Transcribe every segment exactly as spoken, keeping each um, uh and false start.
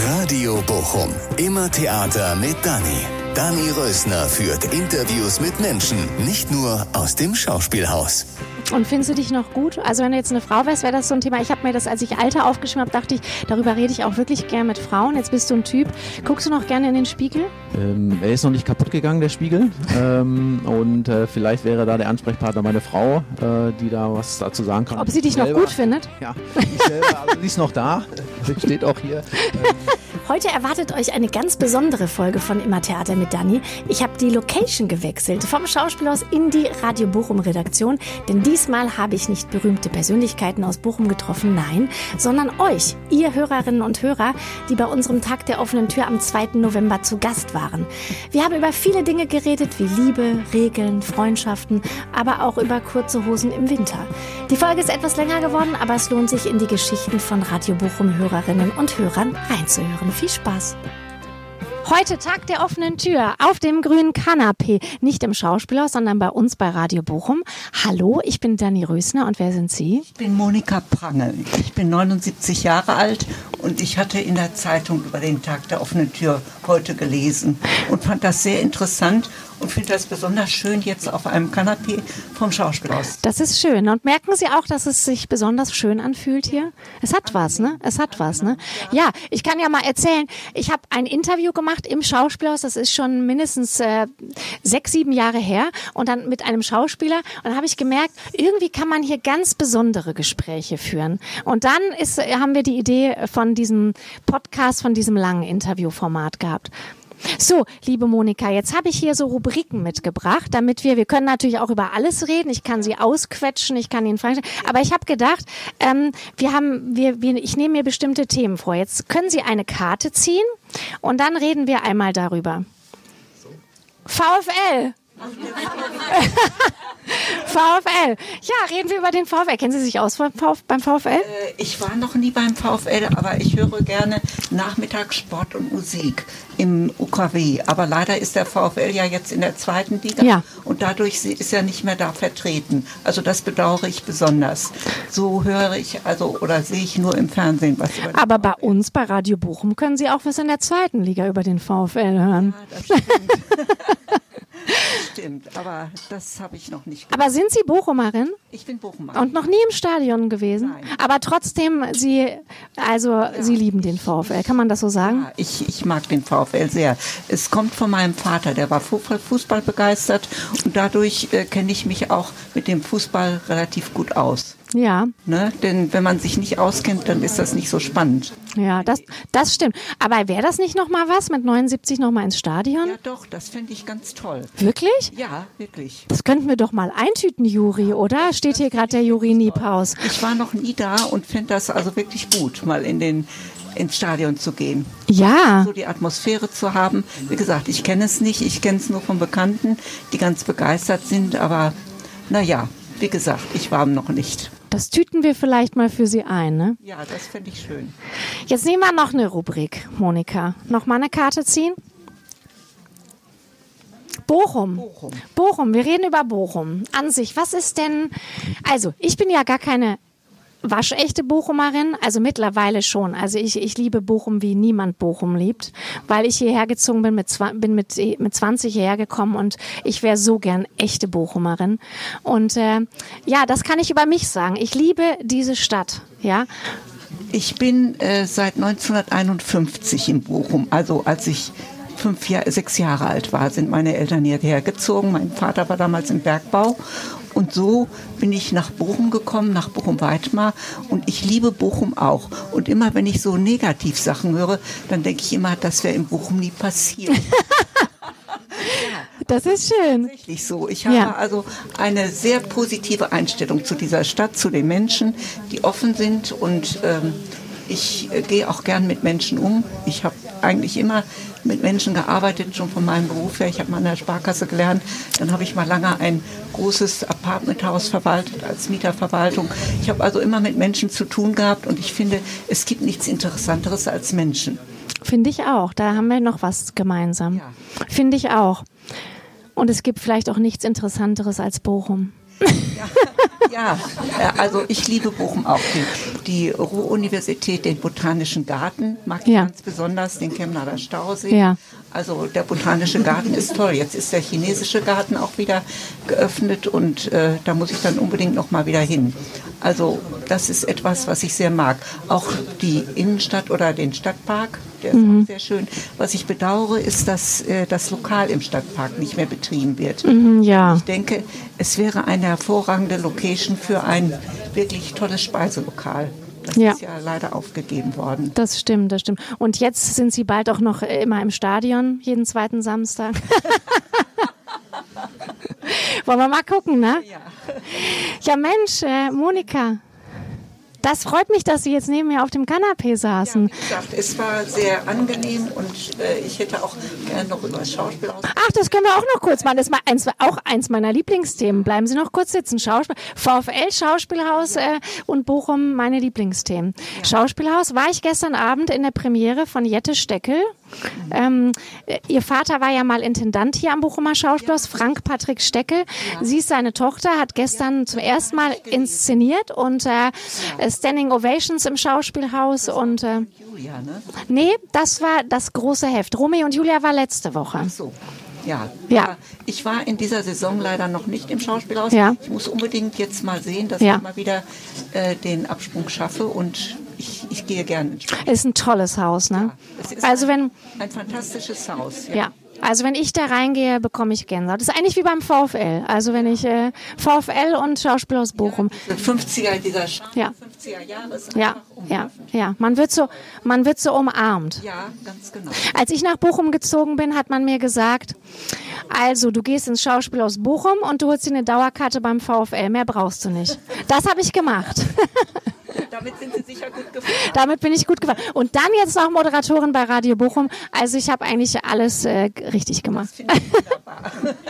Radio Bochum. Immer Theater mit Dani. Dani Rösner führt Interviews mit Menschen, nicht nur aus dem Schauspielhaus. Und findest du dich noch gut? Also wenn du jetzt eine Frau wärst, wäre das so ein Thema. Ich habe mir das, als ich Alter aufgeschrieben habe, dachte ich, darüber rede ich auch wirklich gern mit Frauen. Jetzt bist du ein Typ. Guckst du noch gerne in den Spiegel? Ähm, er ist noch nicht kaputt gegangen, der Spiegel. ähm, und äh, vielleicht wäre da der Ansprechpartner meine Frau, äh, die da was dazu sagen kann. Ob sie dich selber, noch gut findet? Ja, ich selber, also sie ist noch da. Sie steht auch hier. Ähm, Heute erwartet euch eine ganz besondere Folge von Immer Theater mit Dani. Ich habe die Location gewechselt, vom Schauspielhaus in die Radio Bochum Redaktion. Denn diesmal habe ich nicht berühmte Persönlichkeiten aus Bochum getroffen, nein, sondern euch, ihr Hörerinnen und Hörer, die bei unserem Tag der offenen Tür am zweiten November zu Gast waren. Wir haben über viele Dinge geredet, wie Liebe, Regeln, Freundschaften, aber auch über kurze Hosen im Winter. Die Folge ist etwas länger geworden, aber es lohnt sich, in die Geschichten von Radio Bochum Hörerinnen und Hörern reinzuhören. Viel Spaß! Heute Tag der offenen Tür auf dem grünen Kanapee. Nicht im Schauspielhaus, sondern bei uns bei Radio Bochum. Hallo, ich bin Dani Rösner und wer sind Sie? Ich bin Monika Prangel. Ich bin neunundsiebzig Jahre alt und ich hatte in der Zeitung über den Tag der offenen Tür heute gelesen und fand das sehr interessant und finde das besonders schön jetzt auf einem Kanapee vom Schauspielhaus. Das ist schön. Und merken Sie auch, dass es sich besonders schön anfühlt hier? Es hat was, ne? Es hat was, ne? Ja, ich kann ja mal erzählen, ich habe ein Interview gemacht im Schauspielhaus, das ist schon mindestens äh, sechs, sieben Jahre her und dann mit einem Schauspieler und dann habe ich gemerkt, irgendwie kann man hier ganz besondere Gespräche führen. Und dann ist, haben wir die Idee von diesem Podcast, von diesem langen Interviewformat gehabt. So, liebe Monika, jetzt habe ich hier so Rubriken mitgebracht, damit wir, wir können natürlich auch über alles reden, ich kann sie ausquetschen, ich kann Ihnen Fragen stellen, aber ich habe gedacht, ähm, wir haben, wir, wir, ich nehme mir bestimmte Themen vor. Jetzt können Sie eine Karte ziehen und dann reden wir einmal darüber. VfL! VfL. Ja, reden wir über den VfL. Kennen Sie sich aus beim VfL? Äh, ich war noch nie beim VfL, aber ich höre gerne Nachmittagssport und Musik im U K W. Aber leider ist der VfL ja jetzt in der zweiten Liga ja. und dadurch ist er nicht mehr da vertreten. Also das bedauere ich besonders. So höre ich also oder sehe ich nur im Fernsehen was über den Aber bei VfL. uns, bei Radio Bochum, können Sie auch was in der zweiten Liga über den VfL hören. Ja, das stimmt. Stimmt, aber das habe ich noch nicht gemacht. Aber sind Sie Bochumerin? Ich bin Bochumerin. Und noch nie im Stadion gewesen? Nein. Aber trotzdem, Sie, also ja, Sie lieben den VfL, kann man das so sagen? Ja, ich, ich mag den VfL sehr. Es kommt von meinem Vater, der war Fußball begeistert und dadurch äh, kenne ich mich auch mit dem Fußball relativ gut aus. Ja. Ne? Denn wenn man sich nicht auskennt, dann ist das nicht so spannend. Ja, das, das stimmt. Aber wäre das nicht nochmal was, mit neunundsiebzig nochmal ins Stadion? Ja doch, das fände ich ganz toll. Wirklich? Ja, wirklich. Das könnten wir doch mal eintüten, Juri, oder? Steht hier gerade der Juri Niepaus. Ich war noch nie da und finde das also wirklich gut, mal in den ins Stadion zu gehen. Ja. So die Atmosphäre zu haben. Wie gesagt, ich kenne es nicht, ich kenne es nur von Bekannten, die ganz begeistert sind, aber naja, wie gesagt, ich war noch nicht. Das tüten wir vielleicht mal für Sie ein, ne? Ja, das fände ich schön. Jetzt nehmen wir noch eine Rubrik, Monika. Noch mal eine Karte ziehen? Bochum. Bochum. Bochum, wir reden über Bochum. An sich, was ist denn... Also, ich bin ja gar keine waschechte Bochumerin, also mittlerweile schon. Also ich, ich liebe Bochum, wie niemand Bochum liebt, weil ich hierher gezogen bin, mit, bin mit, mit zwanzig hierher gekommen und ich wäre so gern echte Bochumerin. Und äh, ja, das kann ich über mich sagen. Ich liebe diese Stadt, ja. Ich bin äh, seit neunzehnhunderteinundfünfzig in Bochum, also als ich fünf Jahr, sechs Jahre alt war, sind meine Eltern hierher gezogen. Mein Vater war damals im Bergbau. Und so bin ich nach Bochum gekommen, nach Bochum-Weitmar. Und ich liebe Bochum auch. Und immer, wenn ich so Negativsachen höre, dann denke ich immer, das wäre in Bochum nie passiert. Das ist schön. Tatsächlich so. Ich habe ja. also eine sehr positive Einstellung zu dieser Stadt, zu den Menschen, die offen sind. Und ähm, ich äh, gehe auch gern mit Menschen um. Ich habe eigentlich immer mit Menschen gearbeitet, schon von meinem Beruf her. Ich habe mal an der Sparkasse gelernt. Dann habe ich mal lange ein großes Apartmenthaus verwaltet als Mieterverwaltung. Ich habe also immer mit Menschen zu tun gehabt und ich finde, es gibt nichts Interessanteres als Menschen. Finde ich auch. Da haben wir noch was gemeinsam. Ja. Finde ich auch. Und es gibt vielleicht auch nichts Interessanteres als Bochum. Ja, ja, also ich liebe Bochum auch. Die, die Ruhr-Universität, den Botanischen Garten mag ich Ja. ganz besonders, den Chemnader Stausee. Ja. Also der Botanische Garten ist toll. Jetzt ist der chinesische Garten auch wieder geöffnet und äh, da muss ich dann unbedingt noch mal wieder hin. Also das ist etwas, was ich sehr mag. Auch die Innenstadt oder den Stadtpark, der ist Mhm. auch sehr schön. Was ich bedauere, ist, dass äh, das Lokal im Stadtpark nicht mehr betrieben wird. Mhm, ja. Ich denke, es wäre eine hervorragende Location für ein wirklich tolles Speiselokal. Das Ja. ist ja leider aufgegeben worden. Das stimmt, das stimmt. Und jetzt sind Sie bald auch noch äh, immer im Stadion, jeden zweiten Samstag. Wollen wir mal gucken, ne? Ja. Ja, Mensch, äh, Monika, das freut mich, dass Sie jetzt neben mir auf dem Kanapee saßen. Wie gesagt, es war sehr angenehm und äh, ich hätte auch gerne noch über das Schauspiel aus. Ach, das können wir auch noch kurz machen. Das ist mal eins, auch eins meiner Lieblingsthemen. Bleiben Sie noch kurz sitzen. Schauspiel, VfL, Schauspielhaus äh, und Bochum, meine Lieblingsthemen. Schauspielhaus war ich gestern Abend in der Premiere von Jette Steckel. Ähm, äh, ihr Vater war ja mal Intendant hier am Bochumer Schauspielhaus, Frank Patrick Steckel. Sie ist seine Tochter, hat gestern zum ersten Mal inszeniert und äh, Standing Ovations im Schauspielhaus und äh, Julia, ne? nee, das war das große Heft. Romeo und Julia war letzte Woche. So. Ja. Ja. Ich war in dieser Saison leider noch nicht im Schauspielhaus. Ja. Ich muss unbedingt jetzt mal sehen, dass Ja. ich mal wieder äh, den Absprung schaffe und ich, ich gehe gerne ins Spiel. Ist ein tolles Haus, ne? Es ist Also wenn, ein, ein fantastisches Haus. ja. Also wenn ich da reingehe, bekomme ich Gänsehaut. Das ist eigentlich wie beim VfL. Also wenn ich äh, VfL und Schauspielhaus Bochum. Diese fünfziger, dieser Ja. fünfziger Jahre ist Ja, einfach ja, ja. Man wird so, man wird so umarmt. Ja, ganz genau. Als ich nach Bochum gezogen bin, hat man mir gesagt, also du gehst ins Schauspielhaus Bochum und du holst dir eine Dauerkarte beim VfL. Mehr brauchst du nicht. Das habe ich gemacht. Damit sind Sie sicher gut gefahren. Damit bin ich gut gefahren. Und dann jetzt noch Moderatorin bei Radio Bochum. Also ich habe eigentlich alles äh, richtig gemacht. Das finde ich wunderbar.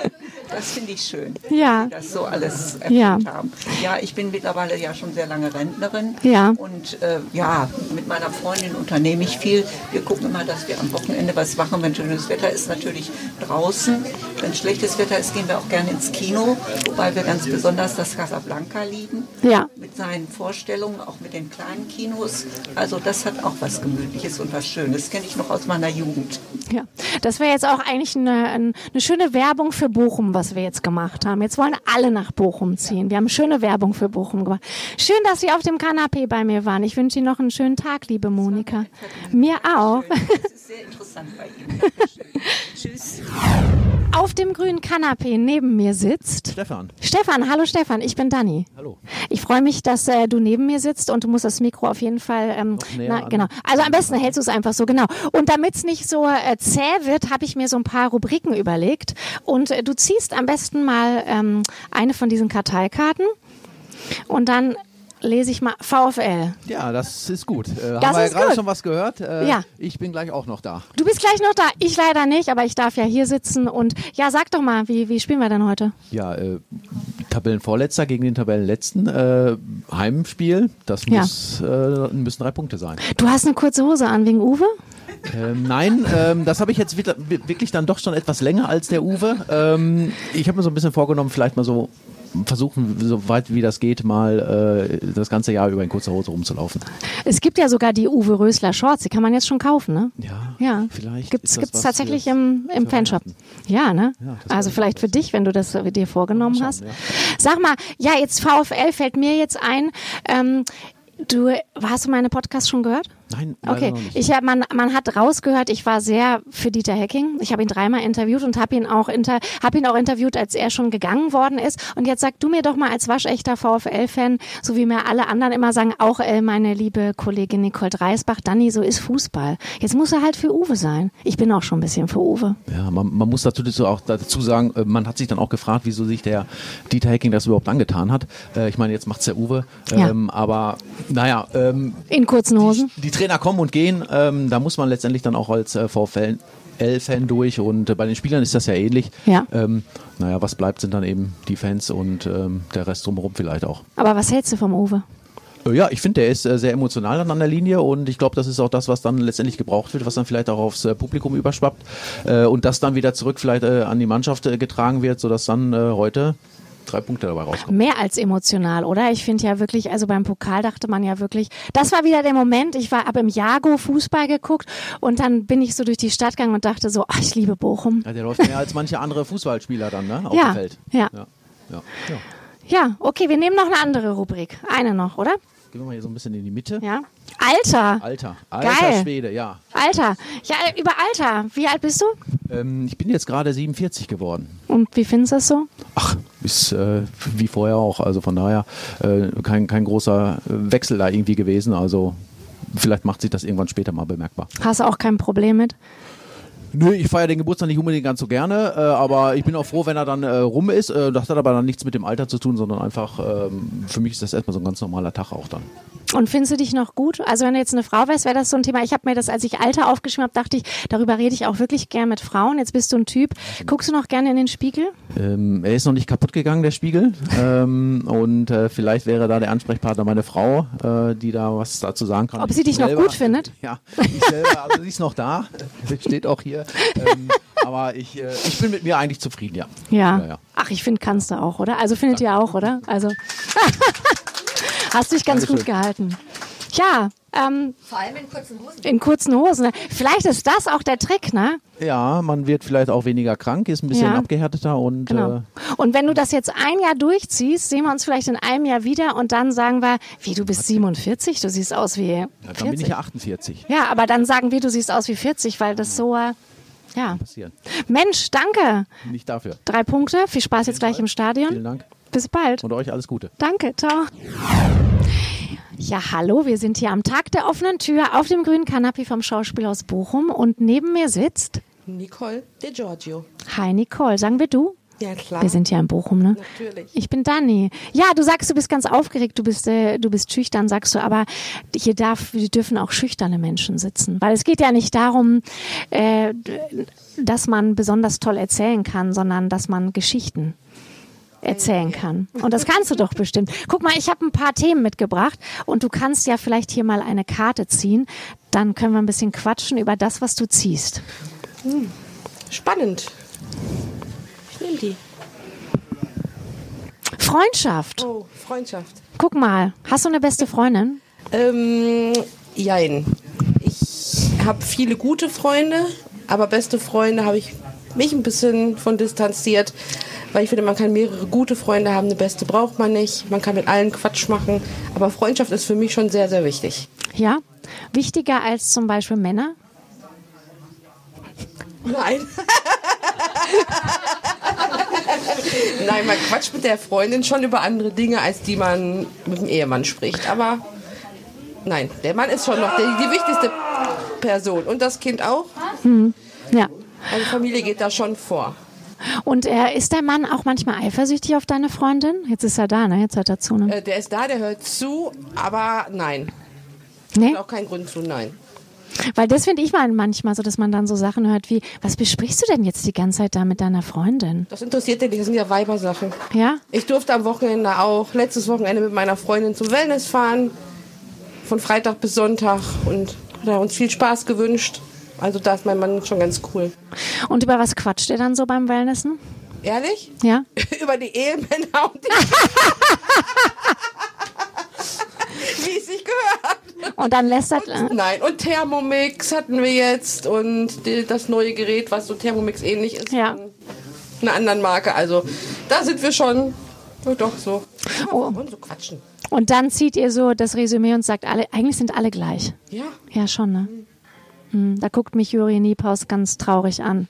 Das finde ich schön, Ja. dass Sie das so alles erfüllt Ja. haben. Ja, ich bin mittlerweile ja schon sehr lange Rentnerin. Ja. Und äh, ja, mit meiner Freundin unternehme ich viel. Wir gucken immer, dass wir am Wochenende was machen. Wenn schönes Wetter ist, natürlich draußen. Wenn schlechtes Wetter ist, gehen wir auch gerne ins Kino. Wobei wir ganz besonders das Casablanca lieben. Ja. Mit seinen Vorstellungen, auch mit den kleinen Kinos. Also das hat auch was Gemütliches und was Schönes. Kenne ich noch aus meiner Jugend. Ja, das wäre jetzt auch eigentlich eine, eine schöne Werbung für Bochum, was wir jetzt gemacht haben. Jetzt wollen alle nach Bochum ziehen. Wir haben schöne Werbung für Bochum gemacht. Schön, dass Sie auf dem Kanapee bei mir waren. Ich wünsche Ihnen noch einen schönen Tag, liebe Monika. Mir auch. Das ist sehr interessant bei Ihnen. Dankeschön. Tschüss. Auf dem grünen Kanapee neben mir sitzt Stefan. Stefan. Hallo Stefan, ich bin Dani. Hallo. Ich freue mich, dass äh, du neben mir sitzt und du musst das Mikro auf jeden Fall, ähm, näher na, an. genau. Also am besten hältst du es einfach so, genau. Und damit es nicht so äh, zäh wird, habe ich mir so ein paar Rubriken überlegt. Und äh, du ziehst am besten mal ähm, eine von diesen Karteikarten und dann lese ich mal VfL. Ja, das ist gut. Äh, Das haben wir ja ist gerade gut. schon was gehört. Äh, Ja. Ich bin gleich auch noch da. Du bist gleich noch da, ich leider nicht, aber ich darf ja hier sitzen. Und ja, sag doch mal, wie, wie spielen wir denn heute? Ja, äh, Tabellenvorletzter gegen den Tabellenletzten. Äh, Heimspiel. Das Ja. muss, äh, müssen drei Punkte sein. Du hast eine kurze Hose an wegen Uwe? Ähm, nein, ähm, das habe ich jetzt wieder- wirklich dann doch schon etwas länger als der Uwe. Ähm, ich habe mir so ein bisschen vorgenommen, vielleicht mal so versuchen, so weit wie das geht, mal äh, das ganze Jahr über in kurzer Hose rumzulaufen. Es gibt ja sogar die Uwe Rösler Shorts, die kann man jetzt schon kaufen, ne? Ja, Ja, vielleicht gibt's ist das gibt's was tatsächlich für- im, im für Fanshop. Weihnachten. Ja, ne? Ja, das also wäre vielleicht für dich, wenn du das äh, dir vorgenommen Mal hast. schauen, ja. Sag mal, ja, jetzt VfL fällt mir jetzt ein. Ähm, du, hast du meine Podcast schon gehört? Nein, leider Okay, noch nicht. ich hab, man, man hat rausgehört, ich war sehr für Dieter Hecking. Ich habe ihn dreimal interviewt und habe ihn auch inter, hab ihn auch interviewt, als er schon gegangen worden ist. Und jetzt sag du mir doch mal als waschechter VfL-Fan, so wie mir alle anderen immer sagen, auch äh, meine liebe Kollegin Nicole Dreisbach, Dani, so ist Fußball. Jetzt muss er halt für Uwe sein. Ich bin auch schon ein bisschen für Uwe. Ja, man, man muss natürlich so auch dazu sagen, äh, man hat sich dann auch gefragt, wieso sich der Dieter Hecking das überhaupt angetan hat. Äh, ich meine, jetzt macht's der Uwe. Ja. Ähm, aber naja, ähm, In kurzen Hosen. die, die Trainer kommen und gehen. Ähm, da muss man letztendlich dann auch als äh, VfL-Fan durch. Und äh, bei den Spielern ist das ja ähnlich. Ja. Ähm, naja, was bleibt, sind dann eben die Fans und ähm, der Rest drumherum vielleicht auch. Aber was hältst du vom Uwe? Äh, Ja, ich finde, der ist äh, sehr emotional dann an der Linie und ich glaube, das ist auch das, was dann letztendlich gebraucht wird, was dann vielleicht auch aufs äh, Publikum überschwappt äh, und das dann wieder zurück vielleicht äh, an die Mannschaft äh, getragen wird, sodass dann äh, heute drei Punkte dabei rauskommen. Mehr als emotional, oder? Ich finde ja wirklich, also beim Pokal dachte man ja wirklich, das war wieder der Moment, ich war ab im Jago Fußball geguckt und dann bin ich so durch die Stadt gegangen und dachte so, ach, ich liebe Bochum. Ja, der läuft mehr als manche andere Fußballspieler dann, ne? Auf Ja, dem Feld. ja. Ja, ja, ja. Ja, okay, wir nehmen noch eine andere Rubrik. Eine noch, oder? Gehen wir mal hier so ein bisschen in die Mitte. Ja. Alter. Alter. Alter Geil. Schwede, ja. Alter. Ja, über Alter. Wie alt bist du? Ähm, ich bin jetzt gerade siebenundvierzig geworden. Und wie findest du das so? Ach, ist äh, wie vorher auch. Also von daher äh, kein, kein großer Wechsel da irgendwie gewesen. Also vielleicht macht sich das irgendwann später mal bemerkbar. Hast du auch kein Problem mit? Nö, ich feiere den Geburtstag nicht unbedingt ganz so gerne, äh, aber ich bin auch froh, wenn er dann äh, rum ist. Äh, das hat aber dann nichts mit dem Alter zu tun, sondern einfach, ähm, für mich ist das erstmal so ein ganz normaler Tag auch dann. Und findest du dich noch gut? Also wenn du jetzt eine Frau wärst, wäre das so ein Thema. Ich habe mir das, als ich Alter aufgeschrieben habe, dachte ich, darüber rede ich auch wirklich gern mit Frauen. Jetzt bist du ein Typ. Guckst du noch gerne in den Spiegel? Ähm, er ist noch nicht kaputt gegangen, der Spiegel. ähm, und äh, vielleicht wäre da der Ansprechpartner meine Frau, äh, die da was dazu sagen kann. Ob sie dich noch selber, gut findet? Ja, ich selber, also sie ist noch da. Sie steht auch hier. Ähm, aber ich, äh, ich bin mit mir eigentlich zufrieden, ja. Ja. ja, ja. Ach, ich finde, kannst du auch, oder? Also findet ihr auch, oder? Also hast dich ganz Dankeschön. gut gehalten. Ja, ähm, Vor allem in kurzen Hosen. in kurzen Hosen. Vielleicht ist das auch der Trick, ne? Ja, man wird vielleicht auch weniger krank, ist ein bisschen Ja. abgehärteter und Genau. äh, Und wenn du das jetzt ein Jahr durchziehst, sehen wir uns vielleicht in einem Jahr wieder und dann sagen wir, wie, du bist siebenundvierzig, du siehst aus wie ja, dann bin ich vierzig. ja achtundvierzig. Ja, aber dann sagen wir, du siehst aus wie vierzig, weil das so, äh, ja. Passieren. Mensch, danke. Nicht dafür. Drei Punkte. Viel Spaß jetzt gleich im Stadion. Vielen Dank Bis bald. und euch alles Gute. Danke, ciao. Ja, hallo, wir sind hier am Tag der offenen Tür auf dem grünen Kanapee vom Schauspielhaus Bochum und neben mir sitzt Nicole De Giorgio. Hi Nicole, sagen wir du? Ja, klar. Wir sind ja in Bochum, ne? Natürlich. Ich bin Dani. Ja, du sagst, du bist ganz aufgeregt, du bist, äh, du bist schüchtern, sagst du, aber hier darf, hier dürfen auch schüchterne Menschen sitzen. Weil es geht ja nicht darum, äh, dass man besonders toll erzählen kann, sondern dass man Geschichten erzählen kann. Und das kannst du doch bestimmt. Guck mal, ich habe ein paar Themen mitgebracht und du kannst ja vielleicht hier mal eine Karte ziehen. Dann können wir ein bisschen quatschen über das, was du ziehst. Hm. Spannend. Ich nehme die. Freundschaft. Oh, Freundschaft. Guck mal, hast du eine beste Freundin? Ähm, jein. Ich habe viele gute Freunde, aber beste Freunde habe ich mich ein bisschen von distanziert, weil ich finde, man kann mehrere gute Freunde haben, eine beste braucht man nicht. Man kann mit allen Quatsch machen, aber Freundschaft ist für mich schon sehr, sehr wichtig. Ja? Wichtiger als zum Beispiel Männer? Nein. Nein, man quatscht mit der Freundin schon über andere Dinge, als die man mit dem Ehemann spricht. Aber nein, der Mann ist schon noch die, die wichtigste Person. Und das Kind auch. Hm. Ja. Also Familie geht da schon vor. Und äh, ist der Mann auch manchmal eifersüchtig auf deine Freundin? Jetzt ist er da, ne? Jetzt hört er zu, ne? Äh, der ist da, der hört zu, aber nein. Nee? Hat auch keinen Grund zu, nein. Weil das finde ich mal manchmal so, dass man dann so Sachen hört wie, was besprichst du denn jetzt die ganze Zeit da mit deiner Freundin? Das interessiert den nicht, das sind ja Weibersachen. Ja? Ich durfte am Wochenende auch, letztes Wochenende mit meiner Freundin zum Wellness fahren. Von Freitag bis Sonntag und hat er uns viel Spaß gewünscht. Also da ist mein Mann schon ganz cool. Und über was quatscht ihr dann so beim Wellnessen? Ehrlich? Ja? Über die Ehemänner und die wie es sich gehört. Und dann lässt er... Und, nein, und Thermomix hatten wir jetzt und die, das neue Gerät, was so Thermomix ähnlich ist. Ja. Von einer anderen Marke. Also da sind wir schon ja, doch so. Ja, Oh. wir wollen so quatschen. Und dann zieht ihr so das Resümee und sagt, alle, eigentlich sind alle gleich. Ja. Ja, schon, ne? Hm, da guckt mich Juri Niepaus ganz traurig an.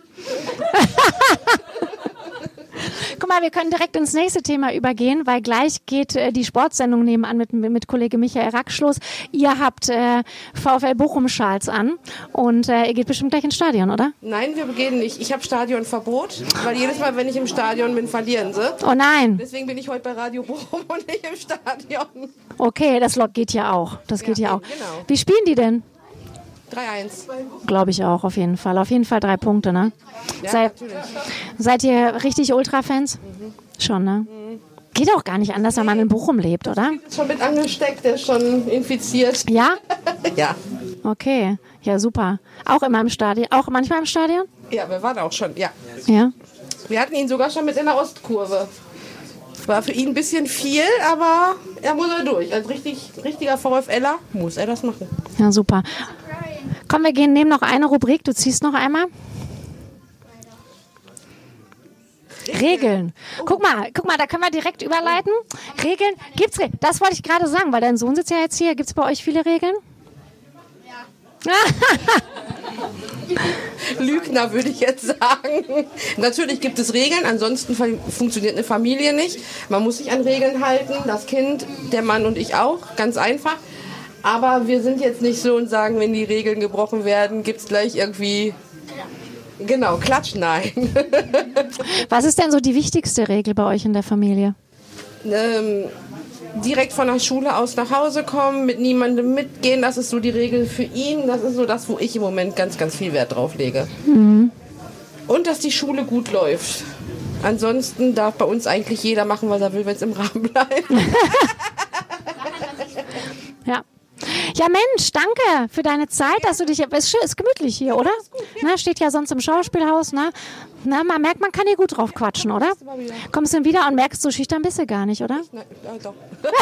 Guck mal, wir können direkt ins nächste Thema übergehen, weil gleich geht äh, die Sportsendung nebenan mit, mit Kollege Michael Racksch los. Ihr habt äh, VfL Bochum-Schals an und äh, ihr geht bestimmt gleich ins Stadion, oder? Nein, wir gehen nicht. Ich habe Stadionverbot, weil jedes Mal, wenn ich im Stadion bin, verlieren sie. Oh nein. Deswegen bin ich heute bei Radio Bochum und nicht im Stadion. Okay, das Log geht ja auch. Das geht ja, Ja, auch. genau. Wie spielen die denn? drei eins. Glaube ich auch, auf jeden Fall. Auf jeden Fall drei Punkte, ne? Ja, Sei, natürlich. seid ihr richtig Ultra-Fans? Mhm. Schon, ne? Mhm. Geht auch gar nicht anders, wenn man in Bochum lebt, oder? Ist schon mit angesteckt, der ist schon infiziert. Ja? Ja. Okay. Ja, super. Auch immer im Stadion? Auch manchmal im Stadion? Ja, wir waren auch schon, ja. Ja. Wir hatten ihn sogar schon mit in der Ostkurve. War für ihn ein bisschen viel, aber er muss er durch. Als richtig, richtiger VfLer muss er das machen. Ja, super. Komm, wir gehen, nehmen noch eine Rubrik. Du ziehst noch einmal. Regeln. Guck mal, guck mal, da können wir direkt überleiten. Regeln, gibt's Regeln? Das wollte ich gerade sagen, weil dein Sohn sitzt ja jetzt hier. Gibt's bei euch viele Regeln? Ja. Lügner, würde ich jetzt sagen. Natürlich gibt es Regeln, ansonsten funktioniert eine Familie nicht. Man muss sich an Regeln halten, das Kind, der Mann und ich auch, ganz einfach. Aber wir sind jetzt nicht so und sagen, wenn die Regeln gebrochen werden, gibt es gleich irgendwie... Genau, Klatsch, nein. Was ist denn so die wichtigste Regel bei euch in der Familie? Ähm, direkt von der Schule aus nach Hause kommen, mit niemandem mitgehen, das ist so die Regel für ihn. Das ist so das, wo ich im Moment ganz, ganz viel Wert drauf lege. Mhm. Und dass die Schule gut läuft. Ansonsten darf bei uns eigentlich jeder machen, was er will, wenn es im Rahmen bleibt. Ja. Ja Mensch, danke für deine Zeit, dass du dich... Es ist, ist gemütlich hier, oder? Gut, ja. Na, steht ja sonst im Schauspielhaus. Ne? Na, man merkt, man kann hier gut drauf quatschen, oder? Kommst du wieder und merkst, so schüchtern bist du gar nicht, oder? Nein, ja, doch.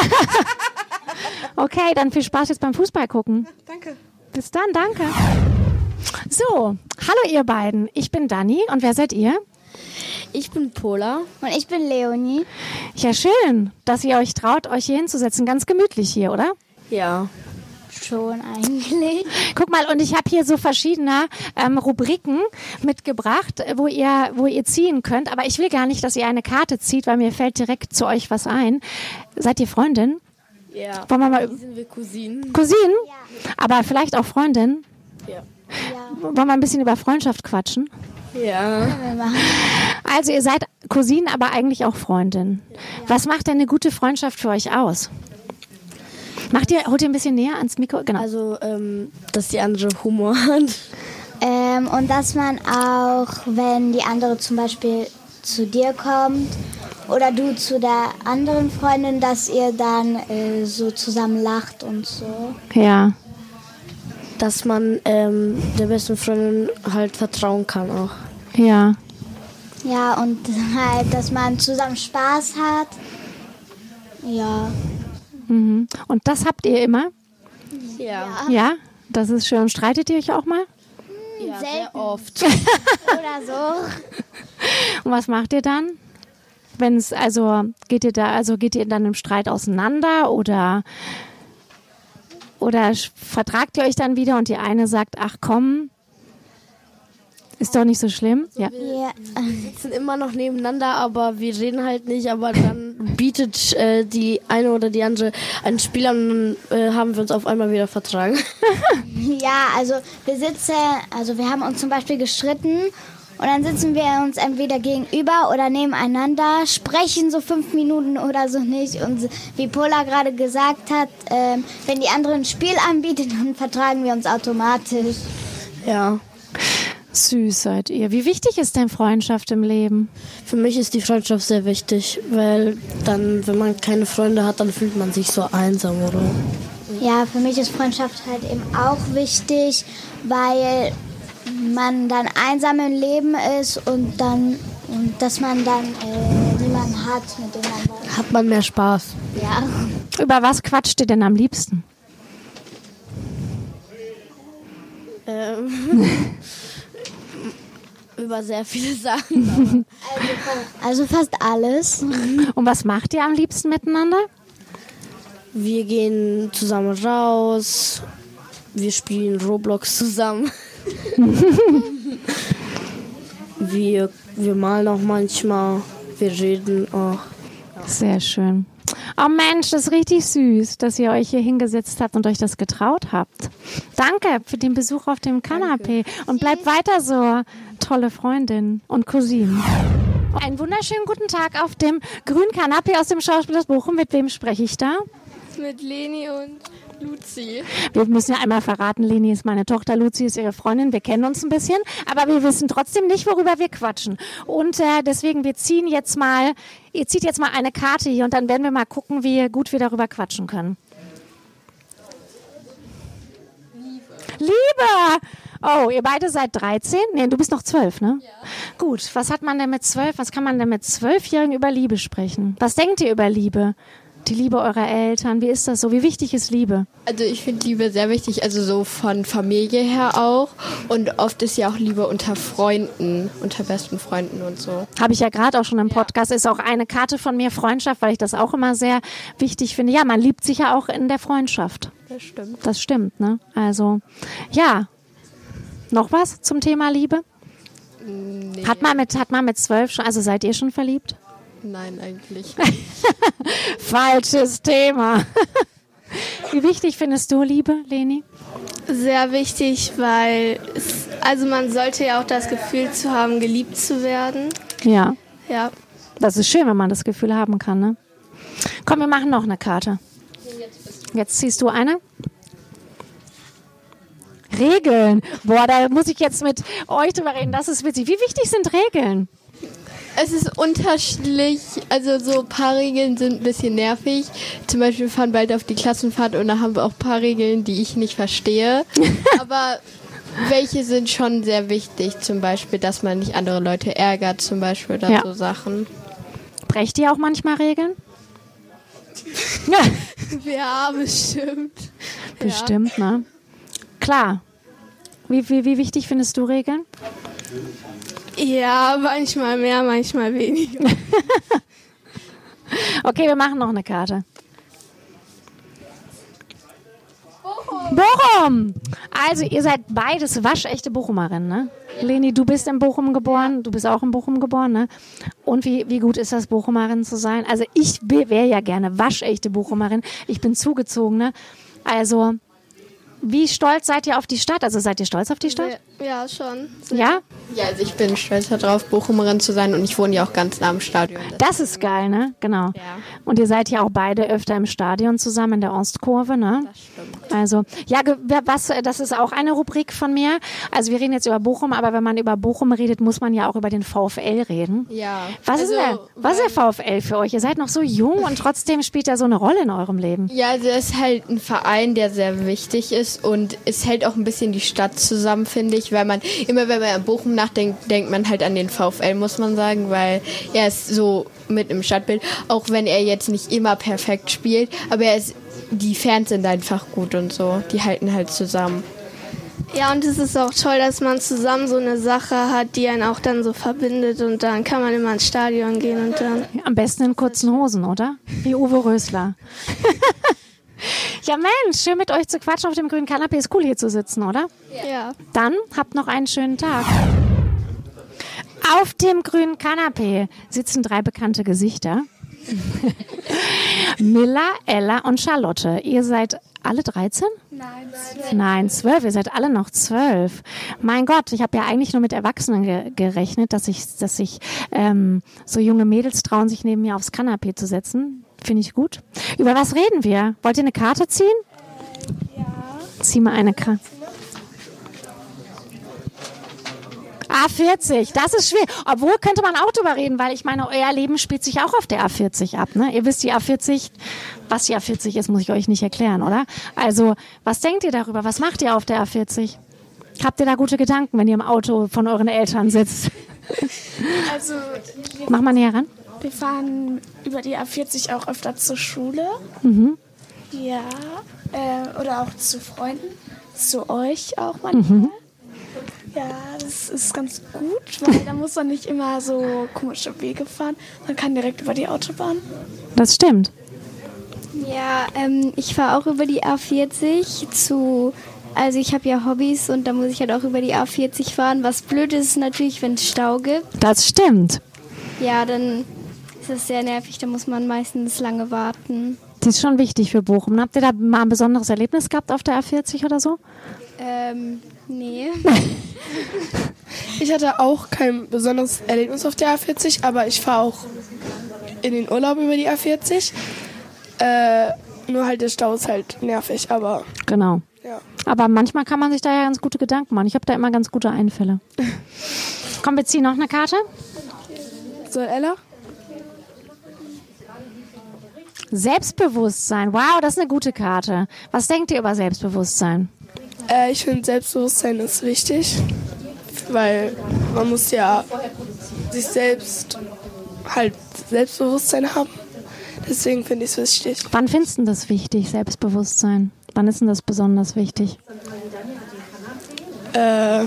Okay, dann viel Spaß jetzt beim Fußball gucken. Ja, danke. Bis dann, danke. So, hallo ihr beiden. Ich bin Dani und wer seid ihr? Ich bin Pola. Und ich bin Leonie. Ja, schön, dass ihr euch traut, euch hier hinzusetzen. Ganz gemütlich hier, oder? Ja. Schon eigentlich. Guck mal, und ich habe hier so verschiedene ähm, Rubriken mitgebracht, wo ihr, wo ihr ziehen könnt. Aber ich will gar nicht, dass ihr eine Karte zieht, weil mir fällt direkt zu euch was ein. Seid ihr Freundin? Ja. Wollen wir mal Wie sind wir Cousinen? Cousinen? Ja. Aber vielleicht auch Freundin? Ja. Ja. Wollen wir ein bisschen über Freundschaft quatschen? Ja. Also ihr seid Cousinen, aber eigentlich auch Freundin. Ja. Was macht denn eine gute Freundschaft für euch aus? Macht ihr, holt ihr ein bisschen näher ans Mikro? Genau. Also, ähm, dass die andere Humor hat. Ähm, und dass man auch, wenn die andere zum Beispiel zu dir kommt oder du zu der anderen Freundin, dass ihr dann äh, so zusammen lacht und so. Ja. Dass man ähm, der besten Freundin halt vertrauen kann auch. Ja. Ja, und halt, dass man zusammen Spaß hat. Ja. Mhm. Und das habt ihr immer? Ja. Ja, das ist schön. Streitet ihr euch auch mal? Ja, Selten. sehr oft. Oder so. Und was macht ihr dann? Wenn es, also geht ihr da, also geht ihr dann im Streit auseinander oder oder vertragt ihr euch dann wieder und die eine sagt, ach komm, ist doch nicht so schlimm? Ja. Ja. Wir sitzen immer noch nebeneinander, aber wir reden halt nicht. Aber dann bietet äh, die eine oder die andere ein Spiel an und dann äh, haben wir uns auf einmal wieder vertragen. Ja, also wir sitzen, also wir haben uns zum Beispiel gestritten und dann sitzen wir uns entweder gegenüber oder nebeneinander, sprechen so fünf Minuten oder so nicht und wie Pola gerade gesagt hat, äh, wenn die andere ein Spiel anbietet, dann vertragen wir uns automatisch. Ja. Süß seid ihr. Wie wichtig ist denn Freundschaft im Leben? Für mich ist die Freundschaft sehr wichtig, weil dann, wenn man keine Freunde hat, dann fühlt man sich so einsam, oder? Ja, für mich ist Freundschaft halt eben auch wichtig, weil man dann einsam im Leben ist und dann und dass man dann äh, niemanden hat, mit dem man dann Hat man mehr Spaß. ja. Über was quatscht ihr denn am liebsten? Ähm, über sehr viele Sachen. Also fast alles. Und was macht ihr am liebsten miteinander? Wir gehen zusammen raus, wir spielen Roblox zusammen. wir, wir malen auch manchmal, wir reden auch. Sehr schön. Oh Mensch, das ist richtig süß, dass ihr euch hier hingesetzt habt und euch das getraut habt. Danke für den Besuch auf dem Kanapee und bleibt weiter so, tolle Freundin und Cousine. Einen wunderschönen guten Tag auf dem grünen Kanapee aus dem Schauspielhaus Bochum. Mit wem spreche ich da? Mit Leni und Luzi. Wir müssen ja einmal verraten, Leni ist meine Tochter, Luzi ist ihre Freundin. Wir kennen uns ein bisschen, aber wir wissen trotzdem nicht, worüber wir quatschen. Und äh, deswegen, wir ziehen jetzt mal, ihr zieht jetzt mal eine Karte hier und dann werden wir mal gucken, wie gut wir darüber quatschen können. Liebe! Liebe! Oh, ihr beide seid dreizehn? Nee, du bist noch zwölf, ne? Ja. Gut, was hat man denn mit zwölf? Was kann man denn mit Zwölfjährigen über Liebe sprechen? Was denkt ihr über Liebe? Die Liebe eurer Eltern, wie ist das so? Wie wichtig ist Liebe? Also ich finde Liebe sehr wichtig, also so von Familie her auch. Und oft ist ja auch Liebe unter Freunden, unter besten Freunden und so. Habe ich ja gerade auch schon im Podcast, ist auch eine Karte von mir, Freundschaft, weil ich das auch immer sehr wichtig finde. Ja, man liebt sich ja auch in der Freundschaft. Das stimmt. Das stimmt, ne? Also, ja. Noch was zum Thema Liebe? Nee. Hat man mit, hat man mit zwölf schon, also seid ihr schon verliebt? Nein, eigentlich. Falsches Thema. Wie wichtig findest du Liebe, Leni? Sehr wichtig, weil es, also man sollte ja auch das Gefühl zu haben, geliebt zu werden. Ja. Ja. Das ist schön, wenn man das Gefühl haben kann, ne? Komm, wir machen noch eine Karte. Jetzt ziehst du eine. Regeln. Boah, da muss ich jetzt mit euch drüber reden. Das ist witzig. Wie wichtig sind Regeln? Es ist unterschiedlich, also so ein paar Regeln sind ein bisschen nervig. Zum Beispiel, wir fahren bald auf die Klassenfahrt und da haben wir auch ein paar Regeln, die ich nicht verstehe. Aber welche sind schon sehr wichtig, zum Beispiel, dass man nicht andere Leute ärgert, zum Beispiel, oder ja. so Sachen. Brecht ihr auch manchmal Regeln? Ja, bestimmt. Bestimmt, ja. Ne? Klar. Wie, wie, wie wichtig findest du Regeln? Ja, manchmal mehr, manchmal weniger. Okay, wir machen noch eine Karte. Bochum. Bochum! Also ihr seid beides waschechte Bochumerinnen, ne? Leni, du bist in Bochum geboren, du bist auch in Bochum geboren, ne? Und wie, wie gut ist das, Bochumerin zu sein? Also ich wäre ja gerne waschechte Bochumerin. Ich bin zugezogen, ne? Also... Wie stolz seid ihr auf die Stadt? Also seid ihr stolz auf die Stadt? Ja, schon. Ja? Ja, also ich bin stolz darauf, Bochumerin zu sein und ich wohne ja auch ganz nah am Stadion. Das ist geil, ne? Genau. Ja. Und ihr seid ja auch beide öfter im Stadion zusammen in der Ostkurve, ne? Das stimmt. Also, ja, was, das ist auch eine Rubrik von mir. Also wir reden jetzt über Bochum, aber wenn man über Bochum redet, muss man ja auch über den VfL reden. Ja. Was also, ist der, was ist der VfL für euch? Ihr seid noch so jung und trotzdem spielt er so eine Rolle in eurem Leben. Ja, also er ist halt ein Verein, der sehr wichtig ist. Und es hält auch ein bisschen die Stadt zusammen, finde ich, weil man, immer wenn man an Bochum nachdenkt, denkt man halt an den VfL, muss man sagen, weil er ist so mit im Stadtbild, auch wenn er jetzt nicht immer perfekt spielt, aber er ist, die Fans sind einfach gut und so, die halten halt zusammen. Ja, und es ist auch toll, dass man zusammen so eine Sache hat, die einen auch dann so verbindet und dann kann man immer ins Stadion gehen und dann... Am besten in kurzen Hosen, oder? Wie Uwe Rösler. Ja Mensch, schön mit euch zu quatschen auf dem grünen Kanapee. Ist cool hier zu sitzen, oder? Ja. Dann habt noch einen schönen Tag. Auf dem grünen Kanapee sitzen drei bekannte Gesichter. Milla, Ella und Charlotte. Ihr seid alle dreizehn? Nein, zwölf. Nein, zwölf. Ihr seid alle noch zwölf. Mein Gott, ich habe ja eigentlich nur mit Erwachsenen ge- gerechnet, dass ich, dass ich ähm, so junge Mädels trauen, sich neben mir aufs Kanapee zu setzen. Finde ich gut. Über was reden wir? Wollt ihr eine Karte ziehen? Ja. Zieh mal eine Karte. A vierzig, das ist schwierig. Obwohl könnte man auch drüber reden, weil ich meine, euer Leben spielt sich auch auf der A vierzig ab. Ne? Ihr wisst, die A vierzig, was die A vierzig ist, muss ich euch nicht erklären, oder? Also, was denkt ihr darüber? Was macht ihr auf der A vierzig? Habt ihr da gute Gedanken, wenn ihr im Auto von euren Eltern sitzt? Also, Mach mal näher ran. Wir fahren über die A vierzig auch öfter zur Schule. Mhm. Ja. Äh, oder auch zu Freunden. Zu euch auch manchmal. Mhm. Ja, das ist ganz gut, weil da muss man nicht immer so komische Wege fahren. Man kann direkt über die Autobahn. Das stimmt. Ja, ähm, ich fahre auch über die A vierzig zu... Also ich habe ja Hobbys und da muss ich halt auch über die A vierzig fahren. Was blöd ist natürlich, wenn es Stau gibt. Das stimmt. Ja, dann ist es sehr nervig, da muss man meistens lange warten. Das ist schon wichtig für Bochum. Habt ihr da mal ein besonderes Erlebnis gehabt auf der A vierzig oder so? Ähm, nee. Ich hatte auch kein besonderes Erlebnis auf der A vierzig, aber ich fahre auch in den Urlaub über die A vierzig. Äh, nur halt der Stau ist halt nervig, aber... Genau. Ja. Aber manchmal kann man sich da ja ganz gute Gedanken machen. Ich habe da immer ganz gute Einfälle. Komm, wir ziehen noch eine Karte. Soll Ella? Selbstbewusstsein. Wow, das ist eine gute Karte. Was denkt ihr über Selbstbewusstsein? Äh, ich finde, Selbstbewusstsein ist wichtig, weil man muss ja sich selbst halt Selbstbewusstsein haben. Deswegen finde ich es wichtig. Wann findest du das wichtig, Selbstbewusstsein? Wann ist denn das besonders wichtig? Äh,